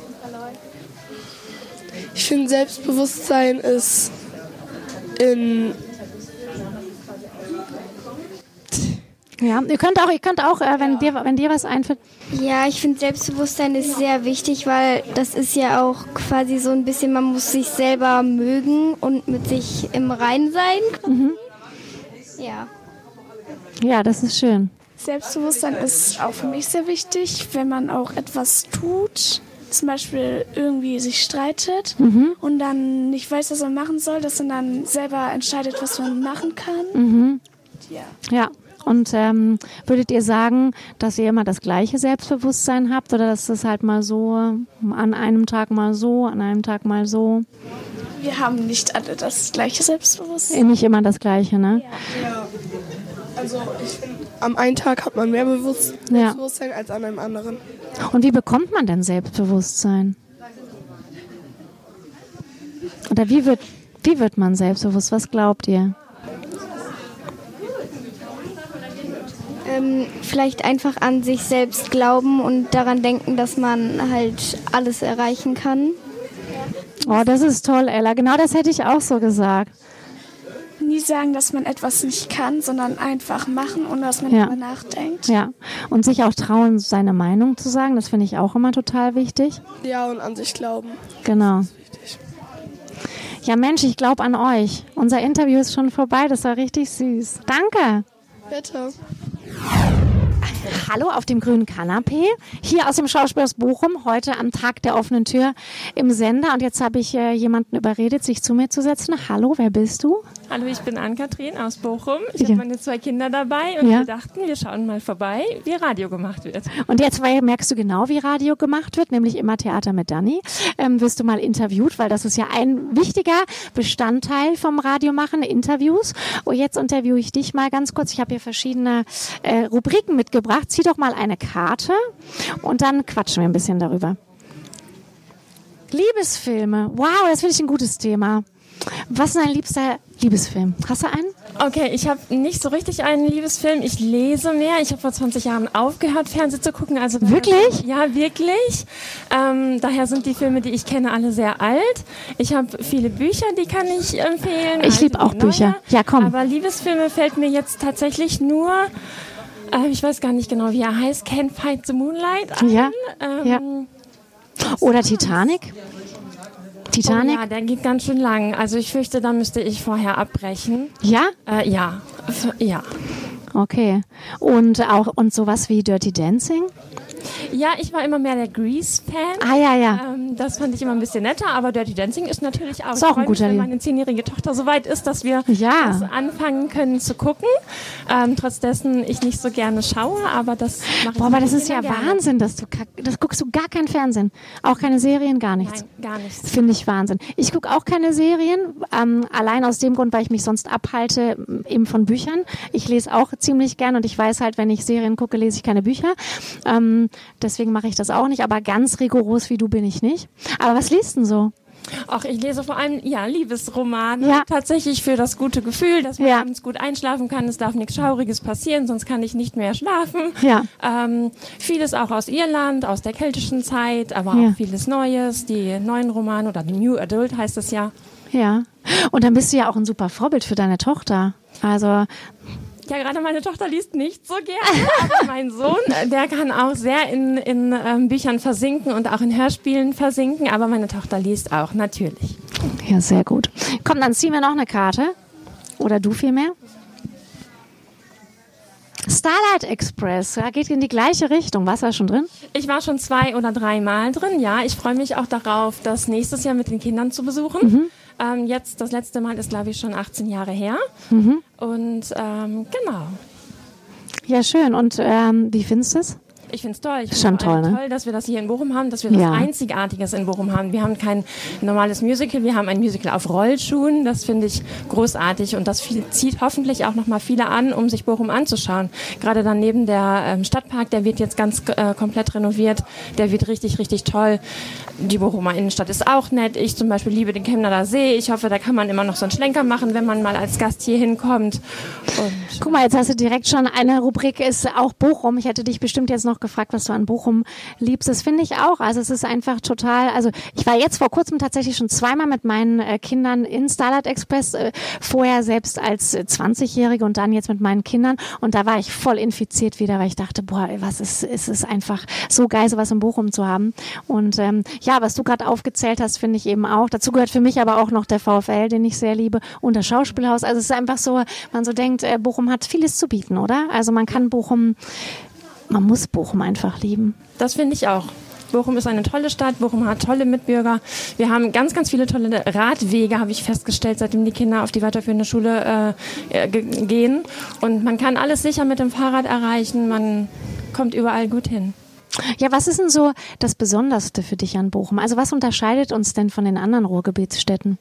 ich finde, Selbstbewusstsein ist in... Ja, ihr könnt auch, ihr könnt auch, äh, wenn dir, wenn dir was einfällt. Ja, ich finde Selbstbewusstsein ist sehr wichtig, weil das ist ja auch quasi so ein bisschen, man muss sich selber mögen und mit sich im Reinen sein. Mhm. Ja. Ja, das ist schön. Selbstbewusstsein ist auch für mich sehr wichtig, wenn man auch etwas tut, zum Beispiel irgendwie sich streitet Mhm. und dann nicht weiß, was man machen soll, dass man dann selber entscheidet, was man machen kann. Mhm. Ja. Ja. Und ähm, würdet ihr sagen, dass ihr immer das gleiche Selbstbewusstsein habt oder dass das halt mal so, an einem Tag mal so, an einem Tag mal so? Wir haben nicht alle das gleiche Selbstbewusstsein. Eh, Nicht immer das gleiche, ne? Ja. Also ich finde, am einen Tag hat man mehr Bewusst- Ja. Selbstbewusstsein als an einem anderen. Und wie bekommt man denn Selbstbewusstsein? Oder wie wird, wie wird man selbstbewusst? Was glaubt ihr? Ähm, vielleicht einfach an sich selbst glauben und daran denken, dass man halt alles erreichen kann. Oh, das ist toll, Ella. Genau das hätte ich auch so gesagt. Nie sagen, dass man etwas nicht kann, sondern einfach machen, ohne dass man Ja. darüber nachdenkt. Ja. Und sich auch trauen, seine Meinung zu sagen. Das finde ich auch immer total wichtig. Ja, und an sich glauben. Genau. Ja, Mensch, ich glaube an euch. Unser Interview ist schon vorbei. Das war richtig süß. Danke. Bitte. Hallo auf dem grünen Kanapee, hier aus dem Schauspielhaus Bochum, heute am Tag der offenen Tür im Sender. Und jetzt habe ich äh, jemanden überredet, sich zu mir zu setzen. Hallo, wer bist du? Hallo, ich bin Ann-Kathrin aus Bochum. Ich Ja. habe meine zwei Kinder dabei und Ja. wir dachten, wir schauen mal vorbei, wie Radio gemacht wird. Und jetzt weil, merkst du genau, wie Radio gemacht wird, nämlich immer Theater mit Dani. Ähm, wirst du mal interviewt, weil das ist ja ein wichtiger Bestandteil vom Radiomachen, Interviews. Und jetzt interviewe ich dich mal ganz kurz. Ich habe hier verschiedene äh, Rubriken mitgebracht. Zieh doch mal eine Karte und dann quatschen wir ein bisschen darüber. Liebesfilme. Wow, das finde ich ein gutes Thema. Was ist dein liebster Liebesfilm? Hast du einen? Okay, ich habe nicht so richtig einen Liebesfilm. Ich lese mehr. Ich habe vor zwanzig Jahren aufgehört, Fernsehen zu gucken. Also daher- Wirklich? Ja, wirklich. Ähm, daher sind die Filme, die ich kenne, alle sehr alt. Ich habe viele Bücher, die kann ich empfehlen. Ich alte liebe auch wie neue. Bücher. Ja, komm. Aber Liebesfilme fällt mir jetzt tatsächlich nur, äh, ich weiß gar nicht genau, wie er heißt, Can't Fight the Moonlight ein. Ja, Ähm, ja. Oder Titanic? Titanic? Oh ja, der geht ganz schön lang. Also ich fürchte, da müsste ich vorher abbrechen. Ja? Äh, ja, F- ja. Okay. Und auch und sowas wie Dirty Dancing? Ja, ich war immer mehr der Grease-Fan. Ah, ja, ja. Ähm, das fand ich immer ein bisschen netter, aber Dirty Dancing ist natürlich auch. Ist auch ein Ich freu mich, guter wenn Lied. meine zehnjährige Tochter so weit ist, dass wir Ja. das anfangen können zu gucken. Ähm, trotz dessen ich nicht so gerne schaue, aber das mache ich Boah, aber mit das den ist ja Kindern gerne. Wahnsinn, dass du kack- das guckst du gar kein Fernsehen, auch keine Serien, gar nichts. Nein, gar nichts. Das finde ich Wahnsinn. Ich gucke auch keine Serien, ähm, allein aus dem Grund, weil ich mich sonst abhalte m, eben von Büchern. Ich lese auch ziemlich gern und ich weiß halt, wenn ich Serien gucke, lese ich keine Bücher. Ähm, deswegen mache ich das auch nicht, aber ganz rigoros wie du bin ich nicht. Aber was liest denn so? Ach, ich lese vor allem, ja, Liebesromane. Ja. Tatsächlich für das gute Gefühl, dass man Ja. abends gut einschlafen kann. Es darf nichts Schauriges passieren, sonst kann ich nicht mehr schlafen. Ja. Ähm, vieles auch aus Irland, aus der keltischen Zeit, aber Ja. auch vieles Neues. Die neuen Romane oder die New Adult heißt es ja. Ja. Und dann bist du ja auch ein super Vorbild für deine Tochter. Also Ja, gerade meine Tochter liest nicht so gerne, aber mein Sohn, äh, der kann auch sehr in, in ähm, Büchern versinken und auch in Hörspielen versinken, aber meine Tochter liest auch, natürlich. ja, sehr gut. Komm, dann ziehen wir noch eine Karte. Oder du vielmehr. Starlight Express, ja, geht in die gleiche Richtung. Warst du da schon drin? Ich war schon zwei oder drei Mal drin, ja. Ich freue mich auch darauf, das nächstes Jahr mit den Kindern zu besuchen. Mhm. Ähm, jetzt, das letzte Mal ist, glaube ich, schon achtzehn Jahre her. Mhm. Und ähm, genau. Ja, schön. Und ähm, wie findest du es? Ich finde es toll. Ich Schon finde toll, ne? toll, dass wir das hier in Bochum haben, dass wir das Ja. Einzigartiges in Bochum haben. Wir haben kein normales Musical, wir haben ein Musical auf Rollschuhen. Das finde ich großartig und das viel, zieht hoffentlich auch nochmal viele an, um sich Bochum anzuschauen. Gerade daneben der ähm, Stadtpark, der wird jetzt ganz äh, komplett renoviert. Der wird richtig, richtig toll. Die Bochumer Innenstadt ist auch nett. Ich zum Beispiel liebe den Chemnader See. Ich hoffe, da kann man immer noch so einen Schlenker machen, wenn man mal als Gast hier hinkommt. Und Guck mal, jetzt hast du direkt schon eine Rubrik, ist auch Bochum. Ich hätte dich bestimmt jetzt noch gefragt, was du an Bochum liebst. Das finde ich auch. Also es ist einfach total, also ich war jetzt vor kurzem tatsächlich schon zweimal mit meinen äh, Kindern in Starlight Express, äh, vorher selbst als äh, zwanzigjährige und dann jetzt mit meinen Kindern und da war ich voll infiziert wieder, weil ich dachte, boah, was ist, ist es einfach so geil, sowas in Bochum zu haben. Und ähm, ja, was du gerade aufgezählt hast, finde ich eben auch. Dazu gehört für mich aber auch noch der VfL, den ich sehr liebe, und das Schauspielhaus. Also es ist einfach so, man so denkt, äh, Bochum hat vieles zu bieten, oder? Also man kann Bochum, man muss Bochum einfach lieben. das finde ich auch. Bochum ist eine tolle Stadt, Bochum hat tolle Mitbürger. Wir haben ganz, ganz viele tolle Radwege, habe ich festgestellt, seitdem die Kinder auf die weiterführende Schule äh, g- gehen. Und man kann alles sicher mit dem Fahrrad erreichen, man kommt überall gut hin. Ja, was ist denn so das Besonderste für dich an Bochum? Also was unterscheidet uns denn von den anderen Ruhrgebietsstädten?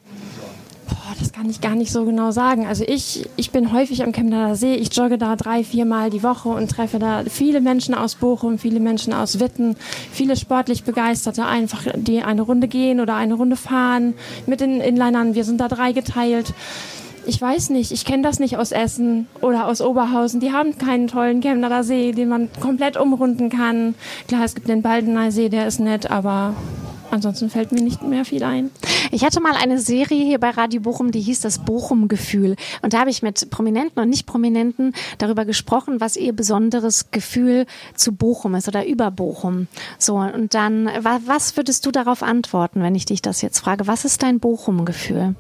Boah, das kann ich gar nicht so genau sagen. Also ich, ich bin häufig am Chemnader See. Ich jogge da drei, viermal die Woche und treffe da viele Menschen aus Bochum, viele Menschen aus Witten, viele sportlich Begeisterte, einfach die eine Runde gehen oder eine Runde fahren mit den Inlinern. Wir sind da drei geteilt. Ich weiß nicht, ich kenne das nicht aus Essen oder aus Oberhausen. Die haben keinen tollen Chemnader See, den man komplett umrunden kann. Klar, es gibt den Baldener See, der ist nett, aber ansonsten fällt mir nicht mehr viel ein. Ich hatte mal eine Serie hier bei Radio Bochum, die hieß das Bochum-Gefühl. Und da habe ich mit Prominenten und Nicht-Prominenten darüber gesprochen, was ihr besonderes Gefühl zu Bochum ist oder über Bochum. So, und dann, wa- was würdest du darauf antworten, wenn ich dich das jetzt frage? Was ist dein Bochum-Gefühl?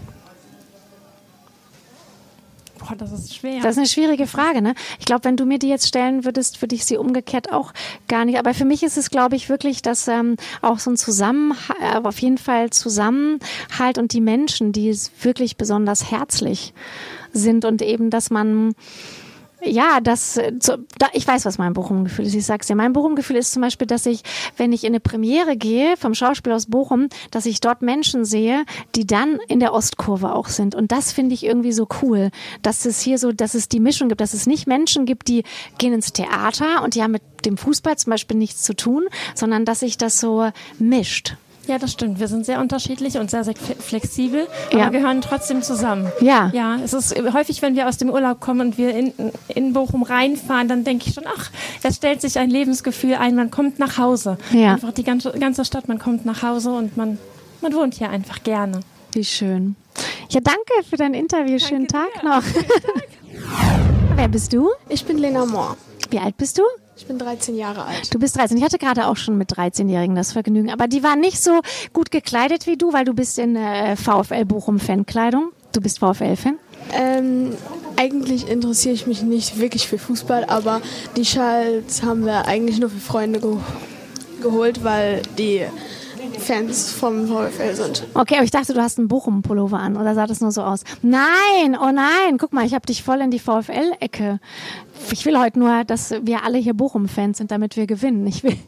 Boah, das ist schwer. Das ist eine schwierige Frage, ne? Ich glaube, wenn du mir die jetzt stellen würdest, würde ich sie umgekehrt auch gar nicht. Aber für mich ist es, glaube ich, wirklich, dass ähm, auch so ein Zusammenhalt, aber auf jeden Fall Zusammenhalt und die Menschen, die es wirklich besonders herzlich sind und eben, dass man ja, das, so, da, ich weiß, was mein Bochum-Gefühl ist. Ich sag's dir. Mein Bochum-Gefühl ist zum Beispiel, dass ich, wenn ich in eine Premiere gehe vom Schauspiel aus Bochum, dass ich dort Menschen sehe, die dann in der Ostkurve auch sind. Und das finde ich irgendwie so cool, dass es hier so, dass es die Mischung gibt, dass es nicht Menschen gibt, die gehen ins Theater und die haben mit dem Fußball zum Beispiel nichts zu tun, sondern dass sich das so mischt. Ja, das stimmt. Wir sind sehr unterschiedlich und sehr, sehr flexibel, aber Ja. gehören trotzdem zusammen. Ja. Ja, es ist häufig, wenn wir aus dem Urlaub kommen und wir in, in Bochum reinfahren, dann denke ich schon, ach, es stellt sich ein Lebensgefühl ein, man kommt nach Hause. Ja. Einfach die ganze, ganze Stadt, man kommt nach Hause und man, man wohnt hier einfach gerne. Wie schön. Ja, danke für dein Interview. Schönen Tag noch. Wer bist du? Ich bin Lena Mohr. Wie alt bist du? Ich bin dreizehn Jahre alt. Du bist dreizehn. Ich hatte gerade auch schon mit dreizehnjährigen das Vergnügen. Aber die waren nicht so gut gekleidet wie du, weil du bist in äh, VfL Bochum Fankleidung. Du bist VfL-Fan? Ähm, eigentlich interessiere ich mich nicht wirklich für Fußball, aber die Schals haben wir eigentlich nur für Freunde ge- geholt, weil die Fans vom VfL sind. Okay, aber ich dachte, du hast einen Bochum-Pullover an. Oder sah das nur so aus? Nein, oh nein. Guck mal, ich habe dich voll in die VfL-Ecke. Ich will heute nur, dass wir alle hier Bochum-Fans sind, damit wir gewinnen. Ich will...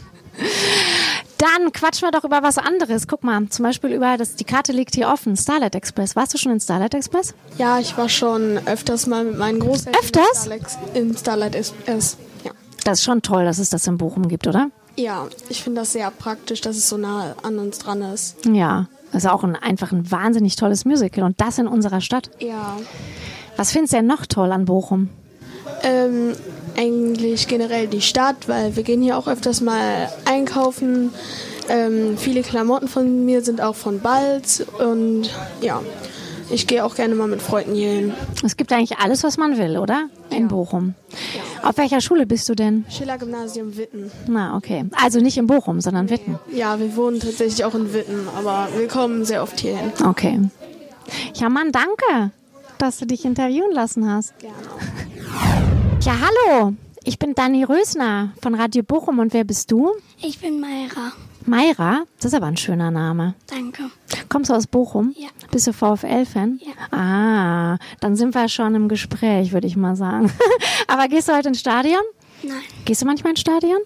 Dann quatschen wir doch über was anderes. Guck mal, zum Beispiel über, das, die Karte liegt hier offen, Starlight Express. Warst du schon in Starlight Express? Ja, ich war schon öfters mal mit meinen Großeltern Öfters? in Starlight, in Starlight Express. Ja. Das ist schon toll, dass es das in Bochum gibt, oder? Ja, ich finde das sehr praktisch, dass es so nah an uns dran ist. Ja, das ist auch ein, einfach ein wahnsinnig tolles Musical und das in unserer Stadt. Ja. Was findest du denn noch toll an Bochum? Ähm, eigentlich generell die Stadt, weil wir gehen hier auch öfters mal einkaufen. Ähm, viele Klamotten von mir sind auch von Balz und ja, ich gehe auch gerne mal mit Freunden hier hin. Es gibt eigentlich alles, was man will, oder? In Bochum. Auf welcher Schule bist du denn? Schiller-Gymnasium Witten. Na, okay. Also nicht in Bochum, sondern Witten. Ja, wir wohnen tatsächlich auch in Witten, aber wir kommen sehr oft hier hin. Okay. Ja, Mann, danke, dass du dich interviewen lassen hast. Gerne. Ja, hallo. Ich bin Dani Rösner von Radio Bochum und wer bist du? Ich bin Mayra. Mayra? Das ist aber ein schöner Name. Danke. Kommst du aus Bochum? Ja. Bist du VfL-Fan? Ja. Ah, dann sind wir schon im Gespräch, würde ich mal sagen. Aber gehst du heute ins Stadion? Nein. Gehst du manchmal ins Stadion?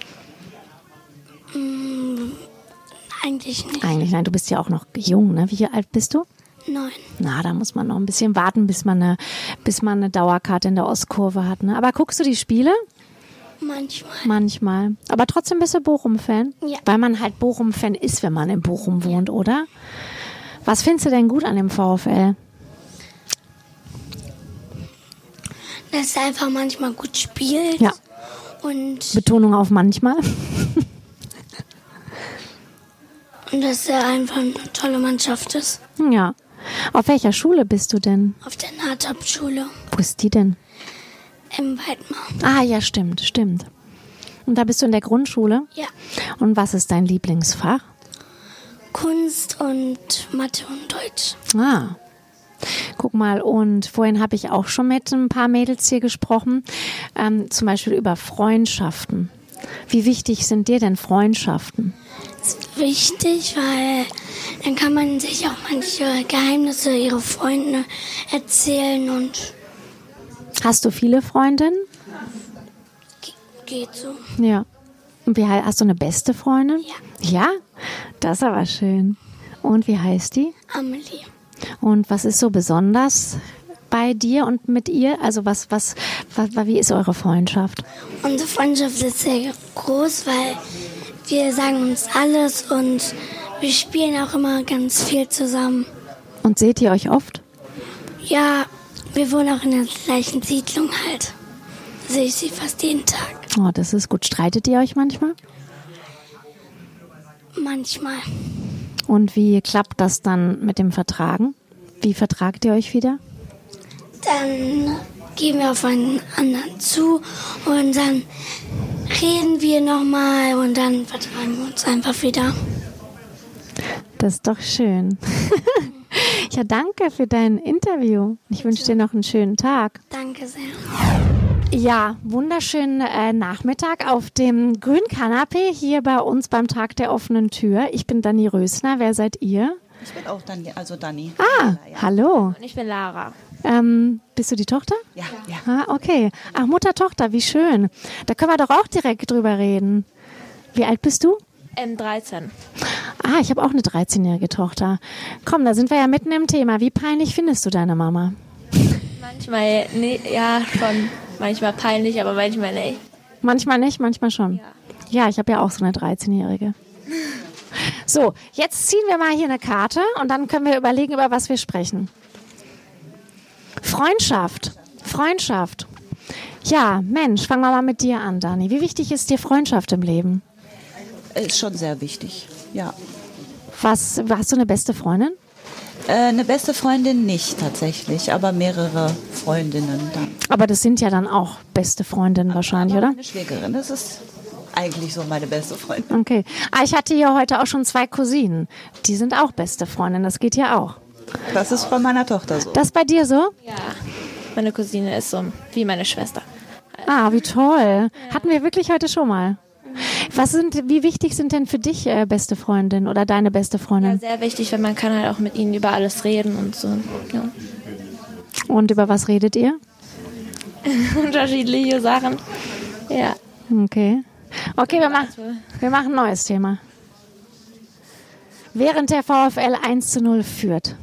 Mm, eigentlich nicht. Eigentlich nein, du bist ja auch noch jung, ne? Wie alt bist du? Nein. Na, da muss man noch ein bisschen warten, bis man eine, bis man eine Dauerkarte in der Ostkurve hat, ne? Aber guckst du die Spiele? Manchmal. Manchmal. Aber trotzdem bist du Bochum-Fan? Ja. Weil man halt Bochum-Fan ist, wenn man in Bochum wohnt, oder? Was findest du denn gut an dem VfL? Dass er einfach manchmal gut spielt. Ja. Und, Betonung auf manchmal. und dass er einfach eine tolle Mannschaft ist. Ja. Auf welcher Schule bist du denn? Auf der Nahtop-Schule Wo ist die denn? im Weidmar. Ah, ja, stimmt, stimmt. Und da bist du in der Grundschule? Ja. Und was ist dein Lieblingsfach? Kunst und Mathe und Deutsch. Ah, guck mal, und vorhin habe ich auch schon mit ein paar Mädels hier gesprochen, ähm, zum Beispiel über Freundschaften. Wie wichtig sind dir denn Freundschaften? Das ist wichtig, weil dann kann man sich auch manche Geheimnisse ihrer Freunde erzählen und Hast du viele Freundinnen? geht so. Ja. Und wie, hei- hast du eine beste Freundin? Ja. Ja? Das ist aber schön. Und wie heißt die? Amelie. Und was ist so besonders bei dir und mit ihr? Also was, was, was, wie ist eure Freundschaft? Unsere Freundschaft ist sehr groß, weil wir sagen uns alles und wir spielen auch immer ganz viel zusammen. Und seht ihr euch oft? Ja, wir wohnen auch in der gleichen Siedlung halt. Da sehe ich sie fast jeden Tag. Oh, das ist gut. Streitet ihr euch manchmal? Manchmal. Und wie klappt das dann mit dem Vertragen? Wie vertragt ihr euch wieder? Dann gehen wir auf einen anderen zu und dann reden wir nochmal und dann vertragen wir uns einfach wieder. Das ist doch schön. Ja, danke für dein Interview. Ich wünsche dir noch einen schönen Tag. Danke sehr. Ja, wunderschönen äh, Nachmittag auf dem grünen Kanapee hier bei uns beim Tag der offenen Tür. Ich bin Dani Rösner. Wer seid ihr? Ich bin auch Dani, also Dani. Ah, ja. hallo. Und ich bin Lara. Ähm, bist du die Tochter? Ja, ja. Ah, okay. Ach, Mutter, Tochter, wie schön. Da können wir doch auch direkt drüber reden. Wie alt bist du? Ähm, dreizehn. Ah, ich habe auch eine dreizehnjährige Tochter. Komm, da sind wir ja mitten im Thema. Wie peinlich findest du deine Mama? Manchmal, nee, ja, schon. Manchmal peinlich, aber manchmal nicht. Manchmal nicht, manchmal schon. Ja, ja, ich habe ja auch so eine dreizehnjährige. So, jetzt ziehen wir mal hier eine Karte und dann können wir überlegen, über was wir sprechen. Freundschaft. Freundschaft. Ja, Mensch, fangen wir mal mit dir an, Dani. Wie wichtig ist dir Freundschaft im Leben? Ist schon sehr wichtig, ja. Was, hast du eine beste Freundin? Äh, eine beste Freundin nicht tatsächlich, aber mehrere Freundinnen dann. Aber das sind ja dann auch beste Freundinnen wahrscheinlich, aber oder? Meine Schwägerin, das ist eigentlich so meine beste Freundin. Okay. Ah, ich hatte hier heute auch schon zwei Cousinen. Die sind auch beste Freundinnen, das geht ja auch. Das ist bei meiner Tochter so. Das bei dir so? Ja, meine Cousine ist so wie meine Schwester. Ah, wie toll. Hatten wir wirklich heute schon mal. Was sind, wie wichtig sind denn für dich äh, beste Freundin oder deine beste Freundin? Ja, sehr wichtig, weil man kann halt auch mit ihnen über alles reden und so. Ja. Und über was redet ihr? Unterschiedliche Sachen. Ja. Okay. Okay, wir, mach, wir machen ein neues Thema. Während der VfL eins zu null führt.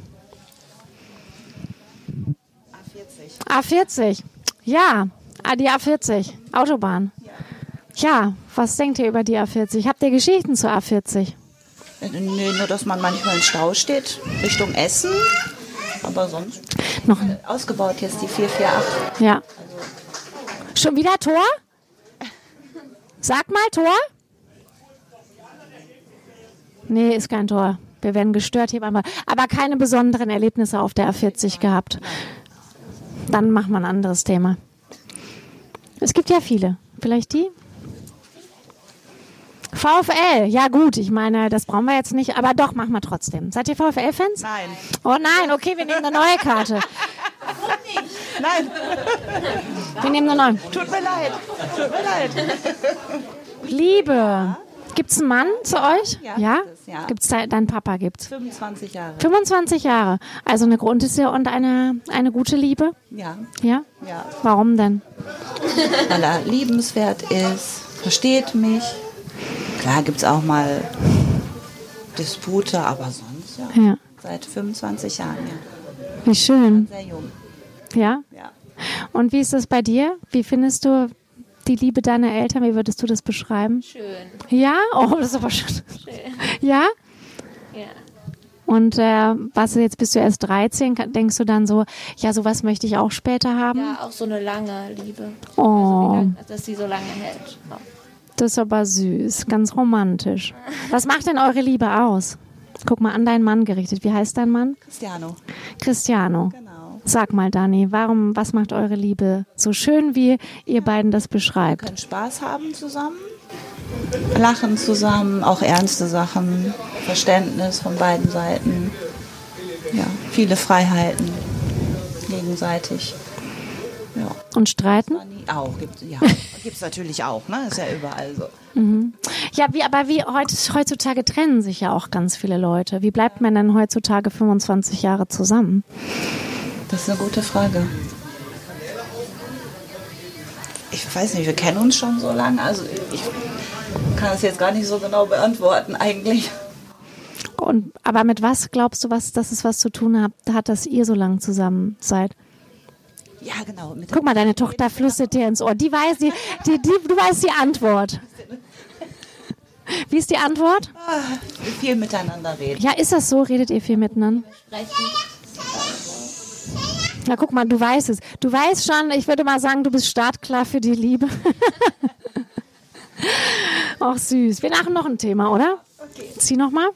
A vierzig. A vierzig. Ja, ah, die A vierzig. Autobahn. Ja, was denkt ihr über die A vierzig? Habt ihr Geschichten zur A vierzig? Nee, nur, dass man manchmal im Stau steht, Richtung Essen. Aber sonst noch ausgebaut jetzt die vier vier acht. Ja. Schon wieder Tor? Sag mal Tor? Nee, ist kein Tor. Wir werden gestört hier einmal. Aber keine besonderen Erlebnisse auf der A vierzig gehabt. Dann machen wir ein anderes Thema. Es gibt ja viele. Vielleicht die? VfL, ja gut, ich meine, das brauchen wir jetzt nicht, aber doch, machen wir trotzdem. Seid ihr VfL-Fans? Nein. Oh nein, okay, wir nehmen eine neue Karte. Nein. Wir nehmen eine neue. Tut mir leid. Tut mir leid. Liebe. Gibt's einen Mann zu euch? Ja, Ja? gibt es, ja. Gibt's da, dein Papa gibt's? fünfundzwanzig Jahre. fünfundzwanzig Jahre. Also eine Grunde und eine, eine gute Liebe? Ja. Ja? Ja. Warum denn? Weil er liebenswert ist, versteht mich. Klar gibt es auch mal Dispute, aber sonst ja. Ja. Seit fünfundzwanzig Jahren, ja. Wie schön. Sehr jung. Ja? Ja. Und wie ist das bei dir? Wie findest du die Liebe deiner Eltern? Wie würdest du das beschreiben? Schön. Ja? Oh, das ist aber schön. Schön. Ja? Ja. Und äh, was jetzt bist du erst dreizehn, kann- denkst du dann so, ja, sowas möchte ich auch später haben? Ja, auch so eine lange Liebe. Oh. Also wie lang, dass sie so lange hält. Ja. Das ist aber süß, ganz romantisch. Was macht denn eure Liebe aus? Guck mal an deinen Mann gerichtet. Wie heißt dein Mann? Cristiano. Cristiano. Genau. Sag mal, Dani, warum, was macht eure Liebe so schön, wie ihr beiden das Wir beschreibt? können Spaß haben zusammen, lachen zusammen, auch ernste Sachen, Verständnis von beiden Seiten. Ja, viele Freiheiten gegenseitig. Ja. Und streiten? Auch, gibt ja, gibt's natürlich auch, ne? Ist ja überall so. Mhm. Ja, wie, aber wie heut, heutzutage trennen sich ja auch ganz viele Leute. Wie bleibt man denn heutzutage fünfundzwanzig Jahre zusammen? Das ist eine gute Frage. Ich weiß nicht, wir kennen uns schon so lange, also ich kann das jetzt gar nicht so genau beantworten eigentlich. Und, aber mit was glaubst du, was, dass es was zu tun hat, hat, dass ihr so lange zusammen seid? Ja, genau. Mit Guck mal, deine Tochter flüstert dir ins Ohr. Die weiß, die, die, die, du weißt die Antwort. Wie ist die Antwort? Ah, viel miteinander reden. Ja, ist das so? Redet ihr viel miteinander? Na, guck mal, du weißt es. Du weißt schon, ich würde mal sagen, du bist startklar für die Liebe. Ach, süß. Wir machen noch ein Thema, oder? Okay. Zieh noch mal.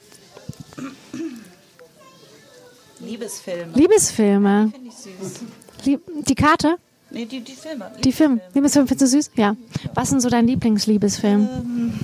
Liebesfilme. Liebesfilme. Finde ich süß. Lieb die Karte? Nee, die, die Filme. Die Filme. Liebesfilme findest du süß? Ja. Was ist denn so dein Lieblingsliebesfilm? Ähm,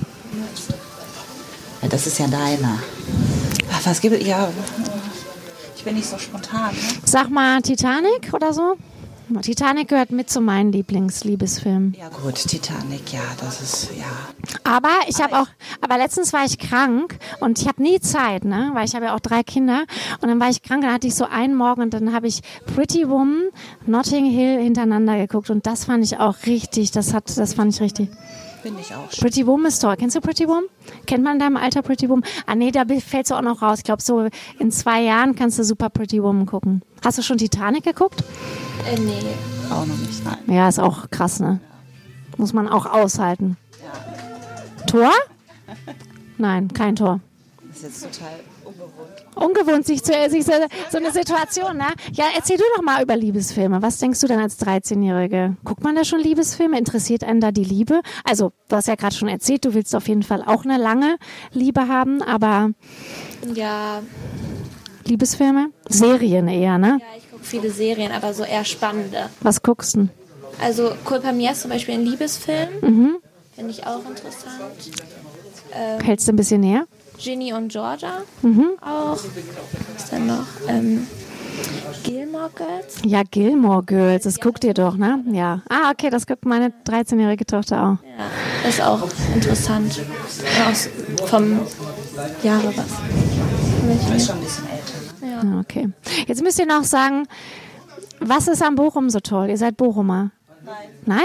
ja, das ist ja deiner. Ach, was gibt es? Ja, ich bin nicht so spontan. Ne? Sag mal Titanic oder so? Titanic gehört mit zu meinen Lieblingsliebesfilmen. Ja gut, Titanic, ja, das ist, ja. Aber ich habe auch, aber letztens war ich krank und ich habe nie Zeit, ne, weil ich habe ja auch drei Kinder und dann war ich krank, dann hatte ich so einen Morgen und dann habe ich Pretty Woman, Notting Hill hintereinander geguckt und das fand ich auch richtig, das hat, das fand ich richtig. Finde ich auch. Pretty Woman ist toll. Kennst du Pretty Woman? Kennt man in deinem Alter Pretty Woman? Ah nee, da fällst du auch noch raus. Ich glaube, so in zwei Jahren kannst du super Pretty Woman gucken. Hast du schon Titanic geguckt? Äh, nee. Auch noch nicht, nein. Ja, ist auch krass, ne? Muss man auch aushalten. Ja. Tor? Nein, kein Tor. Das ist jetzt total ungewohnt. Ungewohnt, sich, zu, sich so, so eine Situation, ne? Ja, erzähl du doch mal über Liebesfilme. Was denkst du denn als dreizehnjährige? Guckt man da schon Liebesfilme? Interessiert einen da die Liebe? Also, du hast ja gerade schon erzählt, du willst auf jeden Fall auch eine lange Liebe haben, aber Ja, Liebesfilme? Serien eher, ne? ja, ich gucke viele Serien, aber so eher spannende. Was guckst du? Also Culpa Mia ist zum Beispiel ein Liebesfilm. Mhm. Finde ich auch interessant. Ähm, Hältst du ein bisschen näher? Ginny und Georgia Mhm. auch. Was ist denn noch? Ähm, Gilmore Girls. Ja, Gilmore Girls, das guckt ihr doch, ne? Ja. Ah, okay, das guckt meine dreizehnjährige Tochter auch. Ja, das ist auch interessant. Aus, vom Jahre was. Das ist schon ein bisschen älter. Ne? Ja. Ah, okay. Jetzt müsst ihr noch sagen, was ist am Bochum so toll? Ihr seid Bochumer. Nein. Nein?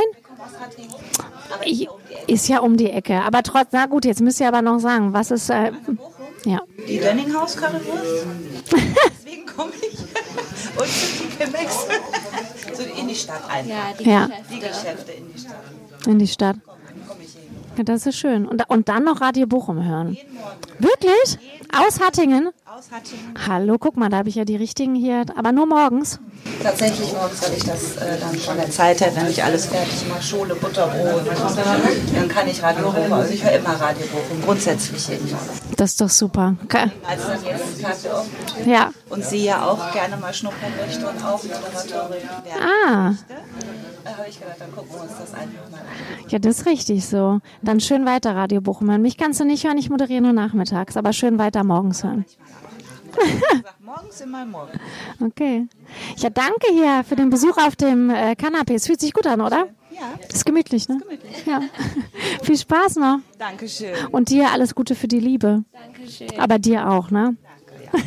Ich, ist ja um die Ecke. Aber trotz, na gut, jetzt müsst ihr aber noch sagen, was ist. Äh, ja. Die Dönninghaus-Currywurst. Deswegen komme ich. Und die Chemex. So in die Stadt einfach. Ja, die Ja. Geschäfte. Die Geschäfte in die Stadt. In die Stadt. Komm ich hin. Ja, das ist schön. Und, und dann noch Radio Bochum hören. Wirklich? Aus Hattingen? Aus Hattingen. Hallo, guck mal, da habe ich ja die richtigen hier. Aber nur morgens. Tatsächlich morgens, weil ich das äh, dann von der Zeit her, wenn ich alles fertig mache, Schule, Butterbrot, dann kann ich Radio Bochum. Also ich höre immer Radio Bochum, grundsätzlich jeden Morgen. Das ist doch super. Okay. Als dann jetzt Kaffee offen Ja. und sie ja auch gerne mal schnuppern möchte und auch Moderatorin werden Ah. möchte, da habe ich gedacht, dann gucken wir uns das einfach mal an. Ja, das ist richtig so. Dann schön weiter Radio Bochum hören. Mich kannst du nicht hören, ich moderiere nur nachmittags, aber schön weiter morgens hören. Ich sage morgens immer morgen. Okay. Ja, danke hier für den Besuch auf dem äh, Kanapee. Es fühlt sich gut an, oder? Ja, Ja. Ist gemütlich, ne? Ist gemütlich. Ja. Viel Spaß noch. Dankeschön. Und dir alles Gute für die Liebe. Dankeschön. Aber dir auch, ne? Danke,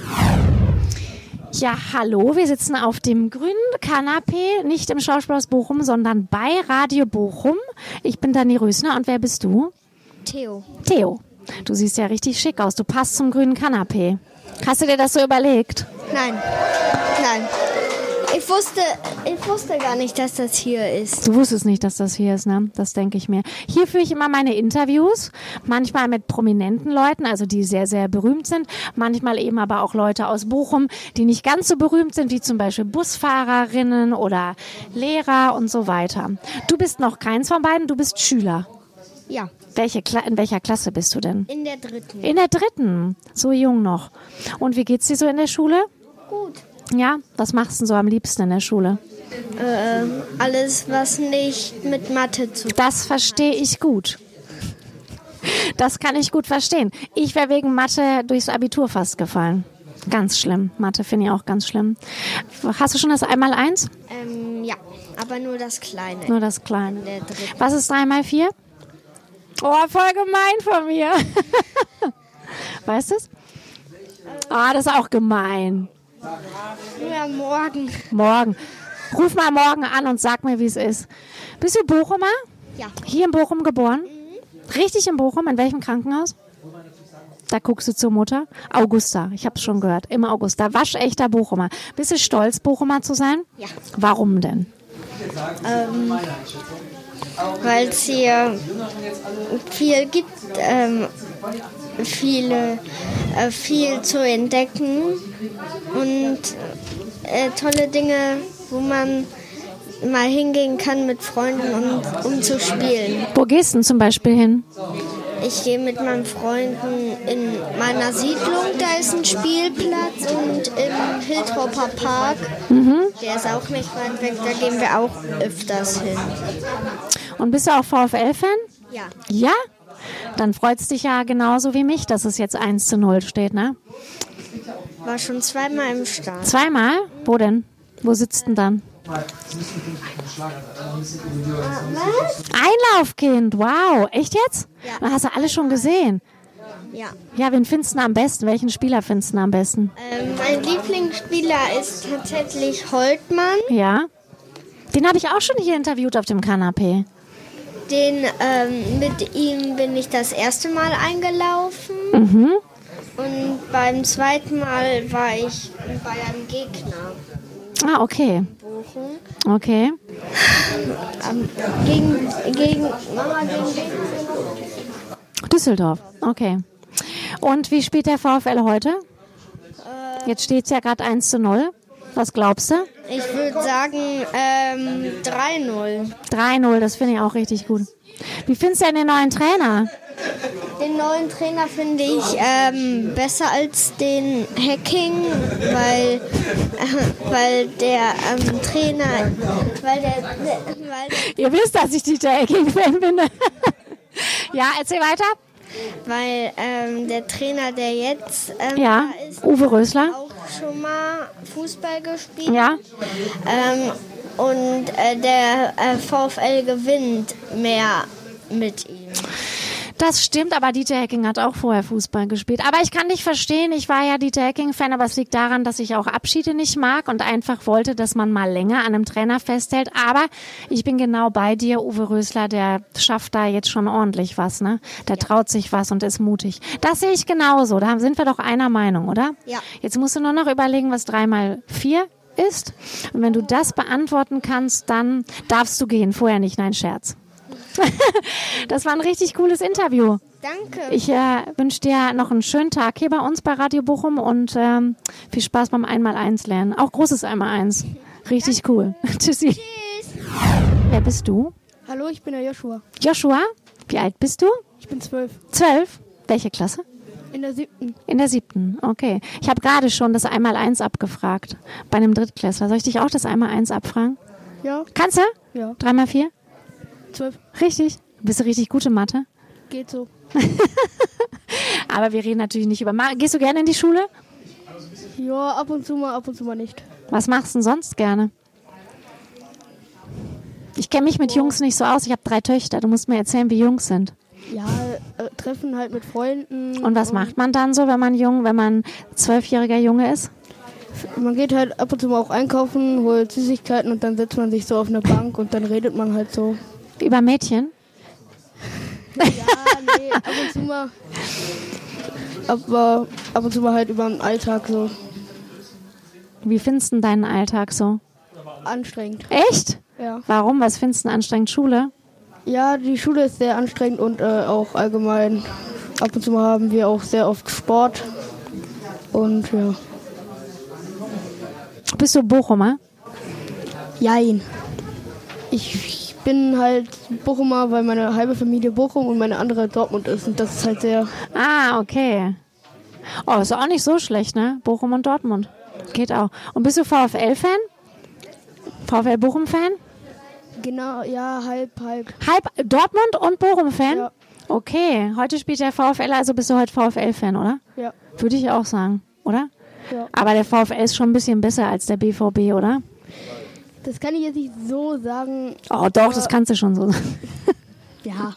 ja. Ja, hallo, wir sitzen auf dem grünen Kanapee, nicht im Schauspielhaus Bochum, sondern bei Radio Bochum. Ich bin Dani Rösner und wer bist du? Theo. Theo, du siehst ja richtig schick aus. Du passt zum grünen Kanapee. Hast du dir das so überlegt? Nein, nein. Ich wusste, ich wusste gar nicht, dass das hier ist. Du wusstest nicht, dass das hier ist, ne? Das denke ich mir. Hier führe ich immer meine Interviews, manchmal mit prominenten Leuten, also die sehr, sehr berühmt sind, manchmal eben aber auch Leute aus Bochum, die nicht ganz so berühmt sind, wie zum Beispiel Busfahrerinnen oder Lehrer und so weiter. Du bist noch keins von beiden, du bist Schüler. Ja. Welche Kla- in welcher Klasse bist du denn? In der dritten. In der dritten, so jung noch. Und wie geht's dir so in der Schule? Gut. Ja, was machst du so am liebsten in der Schule? Äh, alles, was nicht mit Mathe zu tun hat. Das verstehe ich gut. Das kann ich gut verstehen. Ich wäre wegen Mathe durchs Abitur fast gefallen. Ganz schlimm. Mathe finde ich auch ganz schlimm. Hast du schon das Einmaleins? Ähm, ja, aber nur das Kleine. Nur das Kleine. In der dritten. Was ist drei mal vier? Oh, voll gemein von mir. Weißt du es? Ah, das ist auch gemein. Ja, morgen. Morgen. Ruf mal morgen an und sag mir, wie es ist. Bist du Bochumer? Ja. Hier in Bochum geboren? Mhm. Richtig in Bochum? In welchem Krankenhaus? Da guckst du zur Mutter. Augusta, ich habe es schon gehört. Immer Augusta. Waschechter Bochumer. Bist du stolz, Bochumer zu sein? Ja. Warum denn? Ähm, weil es hier viel gibt, ähm, viele, äh, viel zu entdecken und äh, tolle Dinge, wo man mal hingehen kann mit Freunden, um, um zu spielen. Wo gehst du denn zum Beispiel hin? Ich gehe mit meinen Freunden in meiner Siedlung, da ist ein Spielplatz, und im Hildropper Park, Mhm. der ist auch nicht weit weg, da gehen wir auch öfters hin. Und bist du auch VfL-Fan? Ja. Ja? Dann freut es dich ja genauso wie mich, dass es jetzt eins zu null steht, ne? War schon zweimal im Stadion. Zweimal? Wo denn? Wo sitzt denn dann? Einlaufkind, wow. Echt jetzt? Ja. Dann hast du alle schon gesehen. Ja. Ja, wen findest du am besten? Welchen Spieler findest du am besten? Ähm, mein Lieblingsspieler ist tatsächlich Holtmann. Ja. Den habe ich auch schon hier interviewt auf dem Kanapee. Den, ähm, mit ihm bin ich das erste Mal eingelaufen. Mhm. Und beim zweiten Mal war ich bei einem Gegner. Ah, okay. Bochum. Okay. Ähm, gegen, gegen, Mama, gegen Düsseldorf, okay. Und wie spielt der VfL heute? Äh, Jetzt steht es ja gerade eins zu null. Was glaubst du? Ich würde sagen ähm, drei null. drei null, das finde ich auch richtig gut. Wie findest du denn den neuen Trainer? Den neuen Trainer finde ich ähm, besser als den Hacking, weil, äh, weil der ähm, Trainer, weil der, der weil Ihr wisst, dass ich Dieter Hecking-Fan bin. Ja, erzähl weiter. Weil ähm, der Trainer, der jetzt ähm, Ja, da ist, Uwe Rösler. auch schon mal Fußball gespielt. Ja. Ähm, und äh, der äh, VfL gewinnt mehr mit ihm. Das stimmt, aber Dieter Hecking hat auch vorher Fußball gespielt. Aber ich kann dich verstehen, ich war ja Dieter Hecking-Fan, aber es liegt daran, dass ich auch Abschiede nicht mag und einfach wollte, dass man mal länger an einem Trainer festhält. Aber ich bin genau bei dir, Uwe Rösler, der schafft da jetzt schon ordentlich was, ne? Der traut sich was und ist mutig. Das sehe ich genauso, da sind wir doch einer Meinung, oder? Ja. Jetzt musst du nur noch überlegen, was drei mal vier ist. Und wenn du das beantworten kannst, dann darfst du gehen. Vorher nicht, nein, Scherz. Das war ein richtig cooles Interview. Danke. Ich äh, wünsche dir noch einen schönen Tag hier bei uns bei Radio Bochum und ähm, viel Spaß beim Einmaleins lernen. Auch großes Einmaleins. Richtig cool. Tschüssi. Tschüss. Wer bist du? Hallo, ich bin der Joshua. Joshua, wie alt bist du? Ich bin zwölf. Zwölf? Welche Klasse? In der siebten. In der siebten, okay. Ich habe gerade schon das Einmaleins abgefragt bei einem Drittklässler. Soll ich dich auch das Einmaleins abfragen? Ja. Kannst du? Ja. Drei mal vier? Zwölf. Richtig. Bist du richtig gut in Mathe? Geht so. Aber wir reden natürlich nicht über Mathe. Gehst du gerne in die Schule? Ja, ab und zu mal, ab und zu mal nicht. Was machst du denn sonst gerne? Ich kenne mich mit Jungs nicht so aus. Ich habe drei Töchter. Du musst mir erzählen, wie Jungs sind. Ja, äh, treffen halt mit Freunden. Und was macht man dann so, wenn man jung, wenn man zwölfjähriger Junge ist? Man geht halt ab und zu mal auch einkaufen, holt Süßigkeiten und dann setzt man sich so auf eine Bank und dann redet man halt so. Über Mädchen? Ja, nee, ab und zu mal. Aber ab und zu mal halt über den Alltag so. Wie findest du denn deinen Alltag so? Anstrengend. Echt? Ja. Warum? Was findest du denn anstrengend? Schule? Ja, die Schule ist sehr anstrengend und äh, auch allgemein. Ab und zu mal haben wir auch sehr oft Sport. Und ja. Bist du Bochumer? Jein. Ich bin halt Bochumer, weil meine halbe Familie Bochum und meine andere Dortmund ist. Und das ist halt sehr... Ah, okay. Oh, ist auch nicht so schlecht, ne? Bochum und Dortmund. Geht auch. Und bist du VfL-Fan? VfL Bochum-Fan? Genau, ja, halb, halb. Halb Dortmund und Bochum-Fan? Ja. Okay, heute spielt der VfL, also bist du heute VfL-Fan, oder? Ja. Würde ich auch sagen, oder? Ja. Aber der VfL ist schon ein bisschen besser als der B V B, oder? Das kann ich jetzt nicht so sagen. Oh doch, das kannst du schon so sagen. Ja.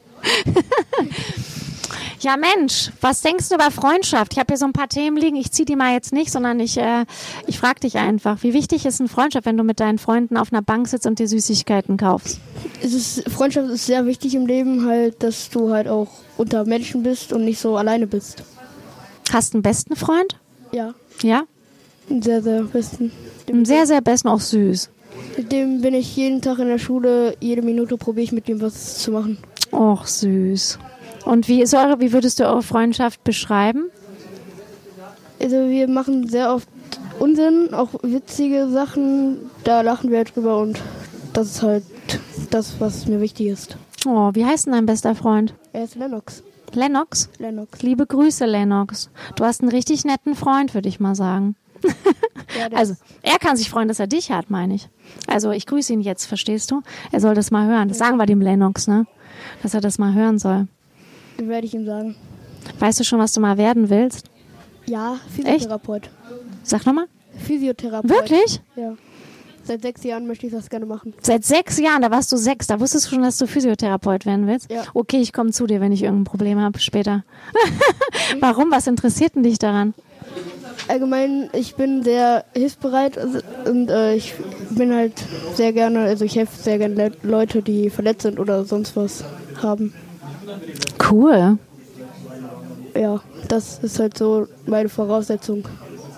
Ja Mensch, was denkst du über Freundschaft? Ich habe hier so ein paar Themen liegen, ich ziehe die mal jetzt nicht, sondern ich, äh, ich frage dich einfach, wie wichtig ist eine Freundschaft, wenn du mit deinen Freunden auf einer Bank sitzt und dir Süßigkeiten kaufst? Es ist, Freundschaft ist sehr wichtig im Leben, halt, dass du halt auch unter Menschen bist und nicht so alleine bist. Hast du einen besten Freund? Ja. Ja? Einen sehr, sehr besten. Einen sehr, sehr besten, auch süß. Mit dem bin ich jeden Tag in der Schule, jede Minute probiere ich mit dem was zu machen. Och, süß. Und wie ist eure, wie würdest du eure Freundschaft beschreiben? Also wir machen sehr oft Unsinn, auch witzige Sachen, da lachen wir drüber und das ist halt das, was mir wichtig ist. Oh, wie heißt denn dein bester Freund? Er ist Lennox. Lennox? Lennox. Liebe Grüße, Lennox. Du hast einen richtig netten Freund, würde ich mal sagen. Ja, also, er kann sich freuen, dass er dich hat, meine ich. Also, ich grüße ihn jetzt, verstehst du? Er soll das mal hören. Das sagen wir dem Lennox, ne? Dass er das mal hören soll. Das werde ich ihm sagen. Weißt du schon, was du mal werden willst? Ja, Physiotherapeut. Echt? Sag nochmal. Physiotherapeut. Wirklich? Ja. Seit sechs Jahren möchte ich das gerne machen. Seit sechs Jahren, da warst du sechs. Da wusstest du schon, dass du Physiotherapeut werden willst? Ja. Okay, ich komme zu dir, wenn ich irgendein Problem habe später. Warum? Was interessiert denn dich daran? Allgemein, ich bin sehr hilfsbereit und äh, ich bin halt sehr gerne, also ich helfe sehr gerne Le- Leute, die verletzt sind oder sonst was haben. Cool. Ja, das ist halt so meine Voraussetzung.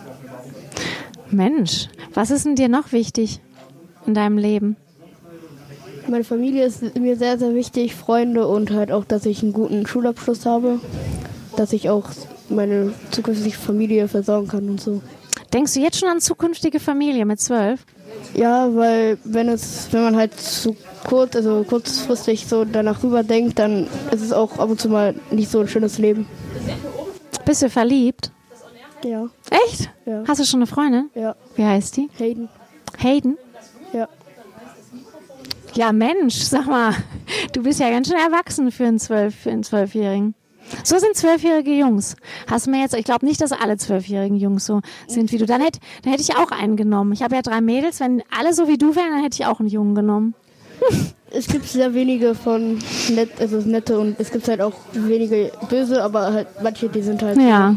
Mensch, was ist denn dir noch wichtig in deinem Leben? Meine Familie ist mir sehr, sehr wichtig, Freunde und halt auch, dass ich einen guten Schulabschluss habe, dass ich auch meine zukünftige Familie versorgen kann und so. Denkst du jetzt schon an zukünftige Familie mit zwölf? Ja, weil wenn es, wenn man halt zu kurz, also kurzfristig so danach rüber denkt, dann ist es auch ab und zu mal nicht so ein schönes Leben. Bist du verliebt? Ja. Echt? Ja. Hast du schon eine Freundin? Ja. Wie heißt die? Hayden. Hayden? Ja. Ja, Mensch, sag mal, du bist ja ganz schön erwachsen für einen Zwölf, für einen Zwölfjährigen. So sind zwölfjährige Jungs. Hast du mir jetzt, ich glaube nicht, dass alle zwölfjährigen Jungs so sind wie du. Dann hätte, dann hätte ich auch einen genommen. Ich habe ja drei Mädels. Wenn alle so wie du wären, dann hätte ich auch einen Jungen genommen. Es gibt sehr wenige von nett, also nette und es gibt halt auch wenige böse, aber halt manche, die sind halt, ja.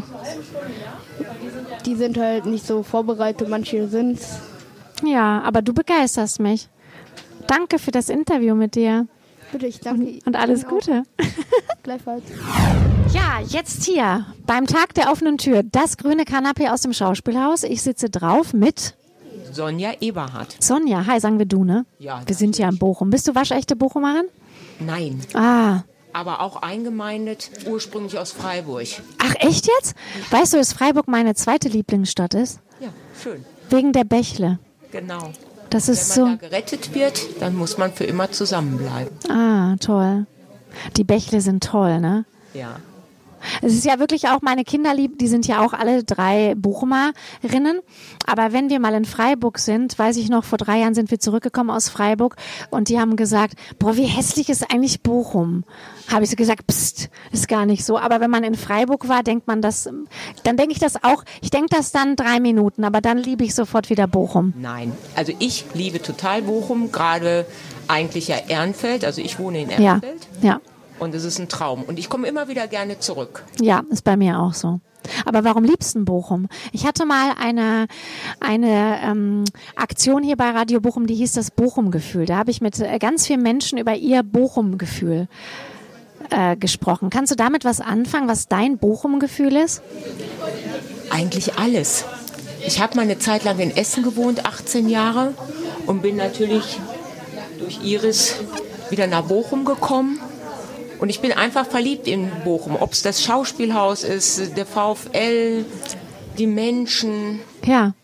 die sind halt nicht so vorbereitet, manche sind's. Ja, aber du begeisterst mich. Danke für das Interview mit dir. Bitte, ich danke. Und alles Gute. Gleichfalls. Ja, jetzt hier beim Tag der offenen Tür. Das grüne Kanapee aus dem Schauspielhaus. Ich sitze drauf mit Sonja Eberhardt. Sonja, hi, sagen wir du, ne? Ja. Wir sind ja in Bochum. Bist du waschechte Bochumerin? Nein. Ah. Aber auch eingemeindet, ursprünglich aus Freiburg. Ach, echt jetzt? Weißt du, dass Freiburg meine zweite Lieblingsstadt ist? Ja, schön. Wegen der Bächle. Genau. Das ist Wenn man so. da gerettet wird, dann muss man für immer zusammenbleiben. Ah, toll. Die Bächle sind toll, ne? Ja. Es ist ja wirklich auch, meine Kinder lieb, die sind ja auch alle drei Bochumerinnen. Aber wenn wir mal in Freiburg sind, weiß ich noch, vor drei Jahren sind wir zurückgekommen aus Freiburg und die haben gesagt, boah, wie hässlich ist eigentlich Bochum? Habe ich so gesagt, pst, ist gar nicht so. Aber wenn man in Freiburg war, denkt man das, dann denke ich das auch, ich denke das dann drei Minuten, aber dann liebe ich sofort wieder Bochum. Nein, also ich liebe total Bochum, gerade eigentlich ja Ehrenfeld, also ich wohne in Ja, Ehrenfeld. ja. Und es ist ein Traum. Und ich komme immer wieder gerne zurück. Ja, ist bei mir auch so. Aber warum liebst du Bochum? Ich hatte mal eine, eine ähm, Aktion hier bei Radio Bochum, die hieß das Bochum-Gefühl. Da habe ich mit äh, ganz vielen Menschen über ihr Bochum-Gefühl äh, gesprochen. Kannst du damit was anfangen, was dein Bochum-Gefühl ist? Eigentlich alles. Ich habe mal eine Zeit lang in Essen gewohnt, achtzehn Jahre. Und bin natürlich durch Iris wieder nach Bochum gekommen. Und ich bin einfach verliebt in Bochum. Ob es das Schauspielhaus ist, der VfL, die Menschen. Ja.